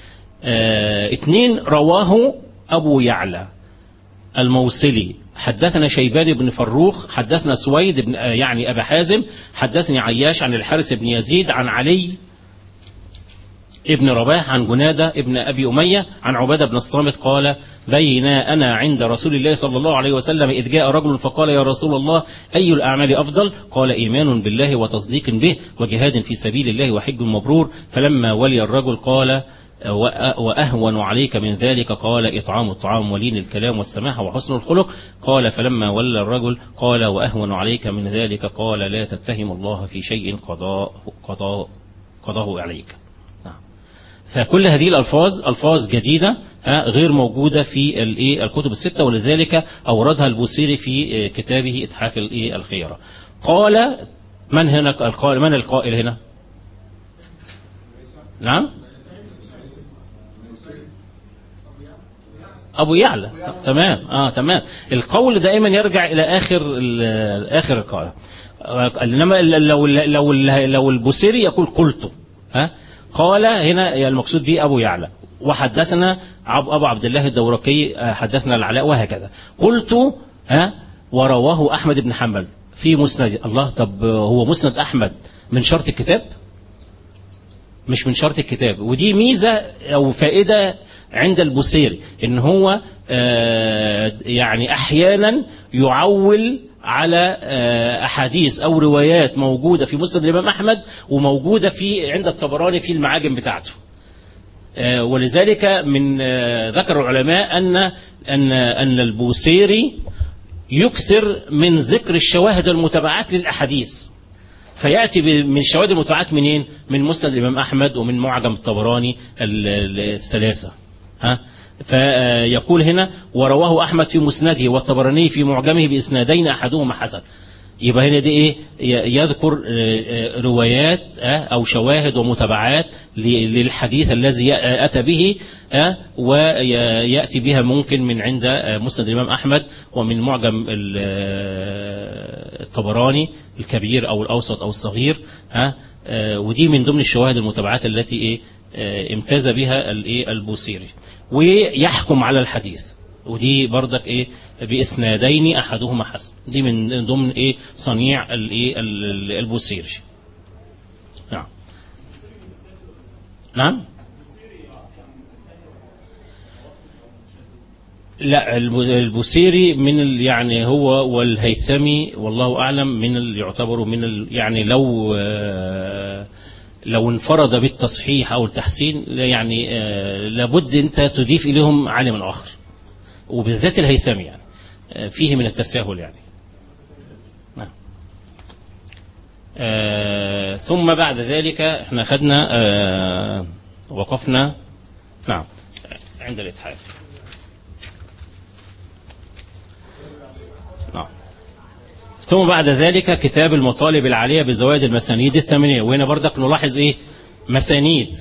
2 رواه أبو يعلى الموصلي حدثنا شيبان بن فروخ حدثنا سويد بن يعني أبا حازم حدثني عياش عن الحارث بن يزيد عن علي ابن رباح عن جنادة ابن أبي أمية عن عبادة بن الصامت قال بينا أنا عند رسول الله صلى الله عليه وسلم إذ جاء رجل فقال يا رسول الله أي الأعمال أفضل؟ قال إيمان بالله وتصديق به وجهاد في سبيل الله وحج مبرور. فلما ولي الرجل قال وأهون عليك من ذلك؟ قال إطعام الطعام ولين الكلام والسماحة وحسن الخلق. قال فلما ولى الرجل قال وأهون عليك من ذلك؟ قال لا تتهم الله في شيء قضاه عليك. فكل هذه الألفاظ ألفاظ جديدة غير موجودة في الكتب الستة، ولذلك أوردها البوصيري في كتابه إتحاف الخيرة. قال من هنا القائل؟ من القائل هنا؟ نعم أبو يعلى. تمام تمام. القول دائما يرجع إلى آخر القائل. إنما لو البوصيري يقول قلت قال هنا المقصود به أبو يعلى. وحدثنا أبو عبد الله الدورقي حدثنا العلاء وهكذا. قلت ورواه أحمد بن حنبل في مسند. الله، طب هو مسند أحمد من شرط الكتاب؟ مش من شرط الكتاب. ودي ميزة أو فائدة عند البوصيري، إن هو يعني أحيانا يعول على أحاديث أو روايات موجودة في مسند الإمام أحمد وموجودة عند الطبراني في المعاجم بتاعته. ولذلك من ذكر العلماء أن البوصيري يكثر من ذكر الشواهد المتابعات للأحاديث، فيأتي من الشواهد المتابعات منين؟ من مسند الإمام أحمد ومن معجم الطبراني الثلاثة. فيقول هنا ورواه أحمد في مسنده والطبراني في معجمه بإسنادين أحدهما حسن. يبقى هنا دي إيه؟ يذكر روايات أو شواهد ومتابعات للحديث الذي أتى به ويأتي بها ممكن من عند مسند الإمام أحمد ومن معجم الطبراني الكبير أو الأوسط أو الصغير. ودي من ضمن الشواهد المتابعات التي امتاز بها البوصيري. ويحكم على الحديث، ودي برضك بإسنادين أحدهما حسن. دي من ضمن صنيع البوصيري. نعم لا، البوصيري من يعني هو والهيثمي والله أعلم من يعتبروا من يعني لو انفرد بالتصحيح أو التحسين يعني لابد أنت تضيف إليهم عالم آخر، وبالذات الهيثمي يعني فيه من التساهل يعني. ثم بعد ذلك احنا خدنا وقفنا نعم عند الإتحاف. نعم. ثم بعد ذلك كتاب المطالب العالية بزوائد المسانيد الثمانية. وهنا برضك نلاحظ مسانيد.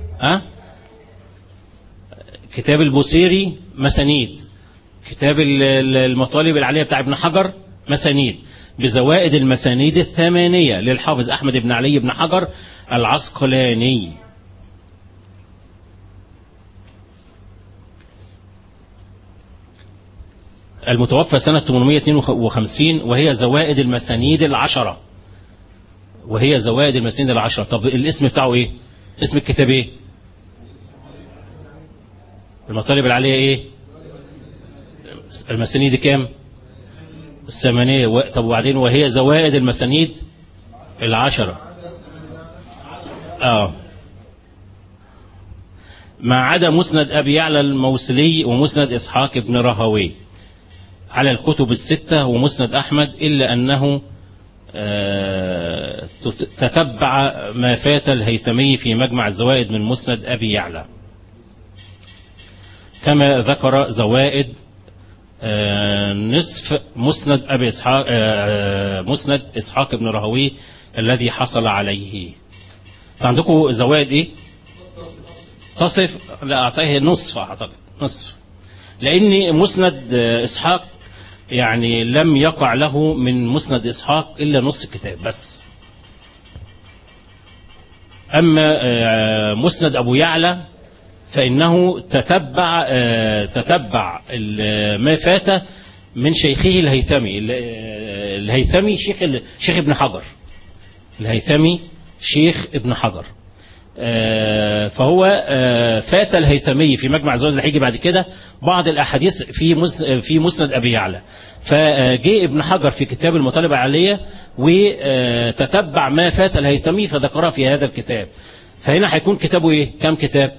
كتاب البوصيري مسانيد، كتاب المطالب العالية بتاع ابن حجر مسانيد، بزوائد المسانيد الثمانية للحافظ أحمد بن علي بن حجر العسقلاني. المتوفى سنة 852، وهي زوائد المسانيد العشرة. وهي زوائد المسانيد العشرة. طب الاسم بتاعه ايه؟ اسم الكتاب ايه؟ المطالب العالية ايه؟ المسانيد كام؟ الثمانية. طب وبعدين وهي زوائد المسانيد العشرة. ما عدا مسند أبي يعلى الموصلي ومسند إسحاق بن راهويه على الكتب الستة ومسند أحمد، إلا أنه تتبع ما فات الهيثمي في مجمع الزوائد من مسند أبي يعلى، كما ذكر زوائد نصف مسند أبي إسحاق مسند إسحاق بن راهويه الذي حصل عليه. فعندكم زوائد إيه؟ تصف؟ لا أعطيه نصف، أعتقد نصف، لأن مسند إسحاق يعني لم يقع له من مسند إسحاق إلا نص الكتاب بس. أما مسند أبو يعلى فإنه تتبع ما فات من شيخه الهيثمي. الهيثمي شيخ ابن حجر. الهيثمي شيخ ابن حجر. فهو فات الهيثمي في مجمع الزوائد اللي هيجي بعد كده بعض الأحاديث في مسند أبي يعلى، فجاء ابن حجر في كتاب المطالب العالية وتتبع ما فات الهيثمي فذكرها في هذا الكتاب. فهنا هيكون كتابه إيه؟ كم كتاب؟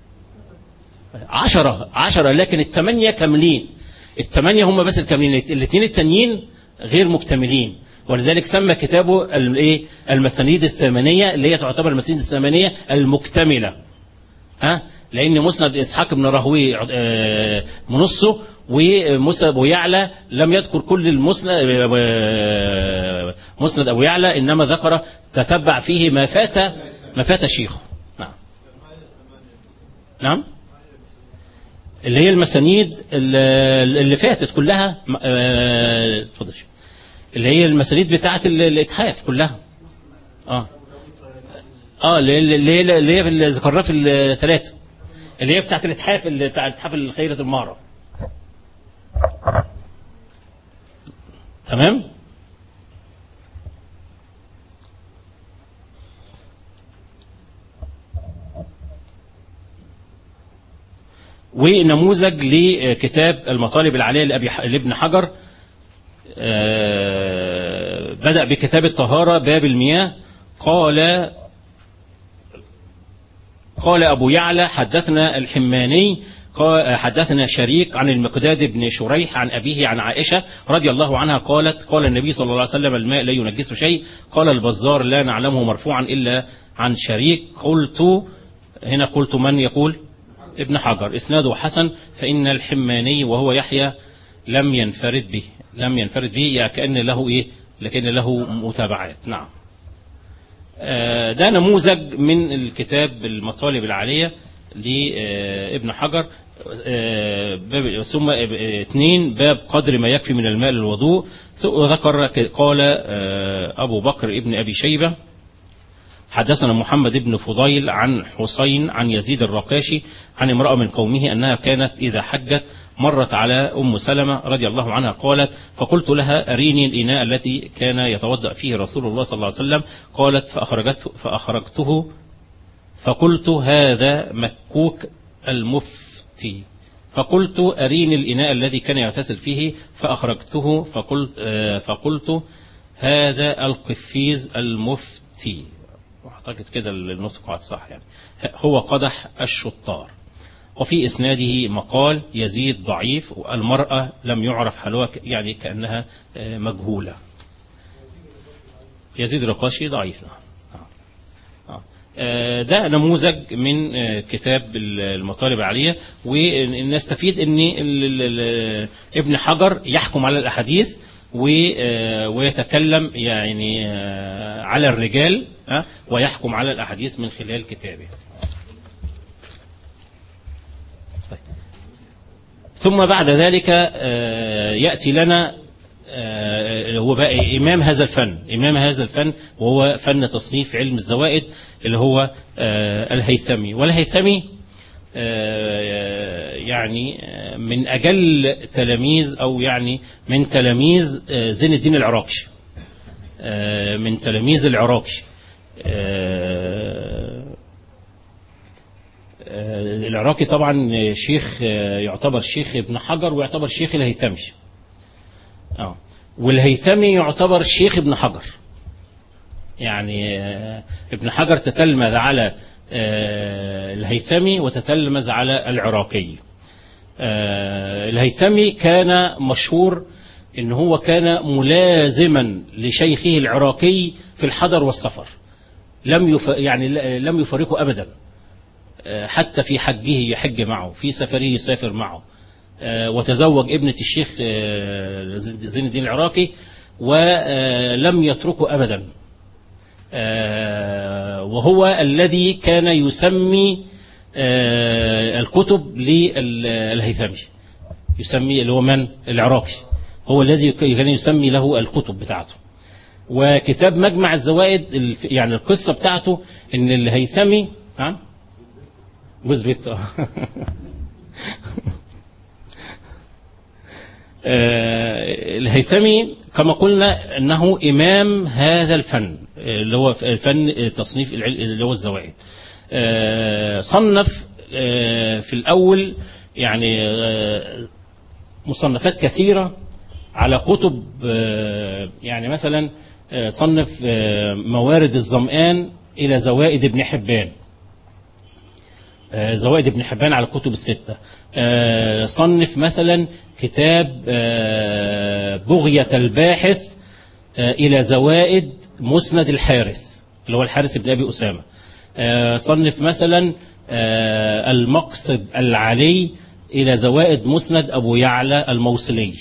10، لكن 8 كاملين. 8 هم بس الكاملين، 2 التانيين غير مكتملين، ولذلك سمى كتابه المسانيد الثمانية، اللي هي تعتبر المسانيد الثمانية المكتملة، لأن مسند إسحاق بن راهويه منصه، ومسند أبو يعلى لم يذكر كل المسند، مسند أبو يعلى إنما ذكر تتبع فيه ما فات شيخه. نعم اللي هي المسانيد اللي فاتت كلها، اتفضل، اللي هي المسانيد بتاعت الإتحاف كلها. اللي هي اللي ذكرناها في الثلاثة، اللي هي بتاعت الإتحاف، بتاع الإتحاف الخيرة المهرة. تمام. ونموذج لكتاب المطالب العالية لابن حجر، بدأ بكتاب الطهارة باب المياه. قال أبو يعلى حدثنا الحماني حدثنا شريك عن المقداد بن شريح عن أبيه عن عائشة رضي الله عنها قالت قال النبي صلى الله عليه وسلم الماء لا ينجس شيء. قال البزار لا نعلمه مرفوعا إلا عن شريك. قلت من يقول؟ ابن حجر. إسناده حسن، فإن الحماني وهو يحيى لم ينفرد به، يعني كأن له لكن له متابعات. نعم. ده نموذج من الكتاب المطالب العالية لابن حجر. ثم 2 باب قدر ما يكفي من الماء للوضوء. وذكر قال أبو بكر ابن أبي شيبة حدثنا محمد بن فضيل عن حسين عن يزيد الرقاشي عن امرأة من قومه أنها كانت إذا حجت مرت على أم سلمة رضي الله عنها قالت فقلت لها أريني الإناء التي كان يتوضأ فيه رسول الله صلى الله عليه وسلم. قالت فأخرجته فقلت هذا مكوك المفتي. فقلت أريني الإناء الذي كان يغتسل فيه فأخرجته فقلت هذا القفيز المفتي. أعتقد كده النطق قاعد صح، يعني هو قدح الشطار. وفي إسناده مقال يزيد ضعيف، والمرأة لم يعرف حالها، يعني كأنها مجهولة. يزيد الرقاشي ضعيف. ده نموذج من كتاب المطالب العالية. ونستفيد أن ابن حجر يحكم على الأحاديث ويتكلم يعني على الرجال، ويحكم على الأحاديث من خلال كتابه. ثم بعد ذلك يأتي لنا هو بقى إمام هذا الفن، وهو فن تصنيف علم الزوائد، اللي هو الهيثمي. والهيثمي يعني من أجل تلاميذ، أو يعني من تلاميذ زين الدين العراقي، من تلاميذ العراقي. العراقي طبعا شيخ، يعتبر شيخ ابن حجر، ويعتبر شيخ الهيثمي. والهيثمي يعتبر شيخ ابن حجر، يعني ابن حجر تتلمذ على الهيثمي وتتلمذ على العراقي. الهيثمي كان مشهور إن هو كان ملازما لشيخه العراقي في الحضر والسفر، لم يفارقه أبدا، حتى في حجه يحج معه، في سفره يسافر معه. وتزوج ابنة الشيخ زين الدين العراقي ولم يتركه أبدا. وهو الذي كان يسمي الكتب للهيثمي، يسمي اللي هو من العراقي، هو الذي كان يسمي له الكتب بتاعته. وكتاب مجمع الزوائد يعني القصة بتاعته ان الهيثمي جوز بيت الهيثمي كما قلنا انه امام هذا الفن اللي هو فن تصنيف اللي هو الزوائد. صنف في الأول يعني مصنفات كثيرة على كتب، يعني مثلا صنف موارد الظمآن إلى زوائد ابن حبان، زوائد ابن حبان على الكتب الستة. صنف مثلا كتاب بغية الباحث إلى زوائد مسند الحارث اللي هو الحارث بن أبي أسامة. صنف مثلا المقصد العلي إلى زوائد مسند أبو يعلى الموصلي.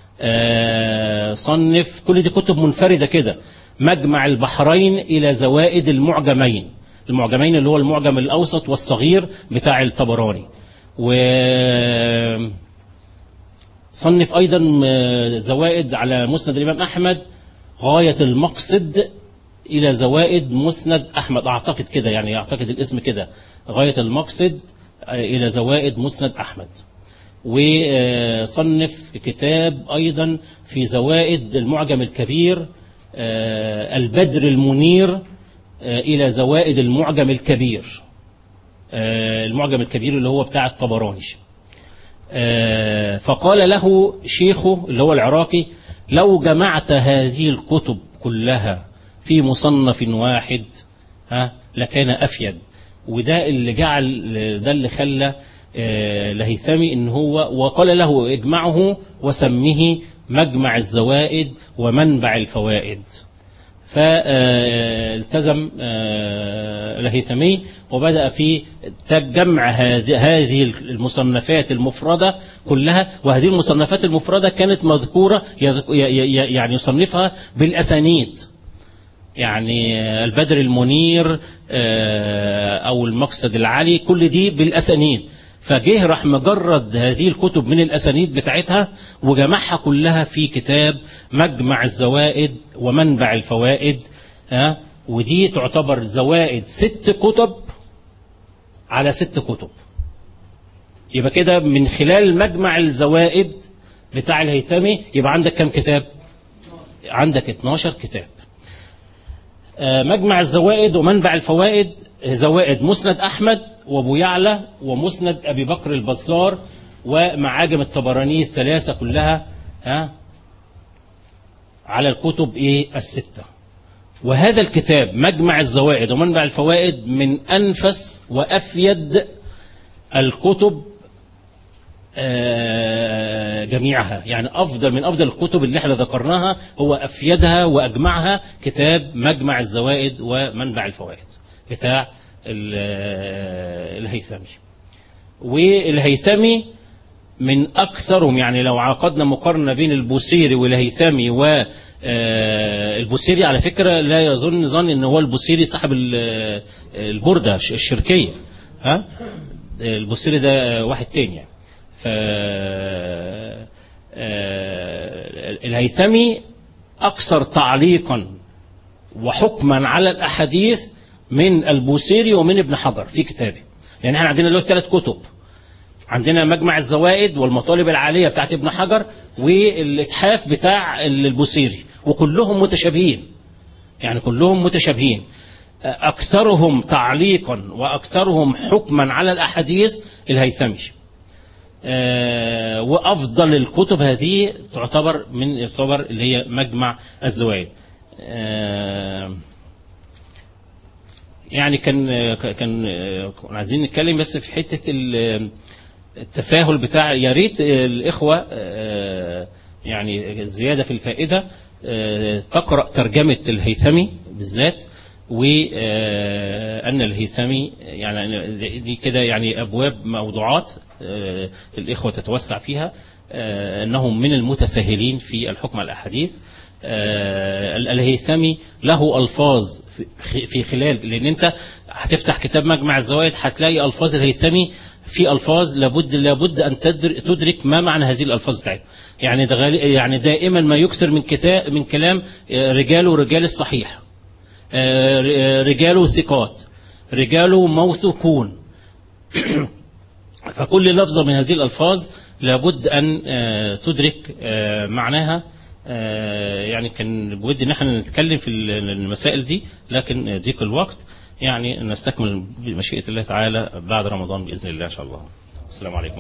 صنف كل دي كتب منفردة كده. مجمع البحرين إلى زوائد المعجمين اللي هو المعجم الأوسط والصغير بتاع الطبراني. وصنف أيضا زوائد على مسند الإمام أحمد غاية المقصد إلى زوائد مسند أحمد، أعتقد كده يعني، أعتقد الاسم كده، غاية المقصد إلى زوائد مسند أحمد. وصنف كتاب أيضا في زوائد المعجم الكبير البدر المنير إلى زوائد المعجم الكبير، المعجم الكبير اللي هو بتاع الطبراني. فقال له شيخه اللي هو العراقي: لو جمعت هذه الكتب كلها في مصنف واحد لكان أفيد. وده اللي جعل، ده اللي خلى الهيثمي إن هو، وقال له: اجمعه وسميه مجمع الزوائد ومنبع الفوائد. فالتزم الهيثمي وبدأ في جمع هذه المصنفات المفردة كلها. وهذه المصنفات المفردة كانت مذكورة، يعني يصنفها بالأسانيد، يعني البدر المنير أو المقصد العلي، كل دي بالأسانيد. فجه راح مجرد هذه الكتب من الأسانيد بتاعتها وجمعها كلها في كتاب مجمع الزوائد ومنبع الفوائد. ودي تعتبر زوائد 6 كتب على 6 كتب. يبقى كده من خلال مجمع الزوائد بتاع الهيثمي يبقى عندك كم كتاب؟ عندك 12 كتاب. مجمع الزوائد ومنبع الفوائد زوائد مسند أحمد وابو يعلى ومسند أبي بكر البزار ومعاجم الطبراني الثلاثة كلها على الكتب الستة. وهذا الكتاب مجمع الزوائد ومنبع الفوائد من أنفس وأفيد الكتب جميعها، يعني أفضل من أفضل الكتب اللي احنا ذكرناها، هو أفيدها وأجمعها كتاب مجمع الزوائد ومنبع الفوائد بتاع الهيثمي. والهيثمي من أكثرهم، يعني لو عقدنا مقارنة بين البوصيري والهيثمي، والبوصيري على فكرة لا يظن ظن ان هو البوصيري صاحب البردة الشركية، البوصيري ده واحد تاني يعني. الهيثمي أكثر تعليقا وحكما على الأحاديث من البوصيري ومن ابن حجر في كتابه. يعني احنا عندنا له 3 كتب، عندنا مجمع الزوائد والمطالب العالية بتاعت ابن حجر والإتحاف بتاع البوصيري، وكلهم متشابهين، يعني كلهم متشابهين. أكثرهم تعليقا وأكثرهم حكما على الأحاديث الهيثمي. وأفضل الكتب هذه تعتبر اللي هي مجمع الزوائد. يعني كان عايزين نتكلم بس في حتة التساهل بتاع، يا ريت الإخوة يعني زيادة في الفائدة تقرأ ترجمة الهيثمي بالذات، وأن الهيثمي يعني دي كده يعني أبواب موضوعات الإخوة تتوسع فيها، أنهم من المتساهلين في الحكم على الأحاديث. الهيثمي له ألفاظ في خلال، لأن أنت هتفتح كتاب مجمع الزوائد هتلاقي ألفاظ الهيثمي في ألفاظ لابد أن تدرك ما معنى هذه الألفاظ بتاعته. يعني دائما ما يكثر من كلام رجاله رجال الصحيح، رجاله ثقات، رجاله موثوقون. فكل لفظة من هذه الألفاظ لابد أن تدرك معناها. يعني كان بودي ان احنا نتكلم في المسائل دي، لكن ضيق الوقت. يعني نستكمل بمشيئة الله تعالى بعد رمضان بإذن الله إن شاء الله. السلام عليكم.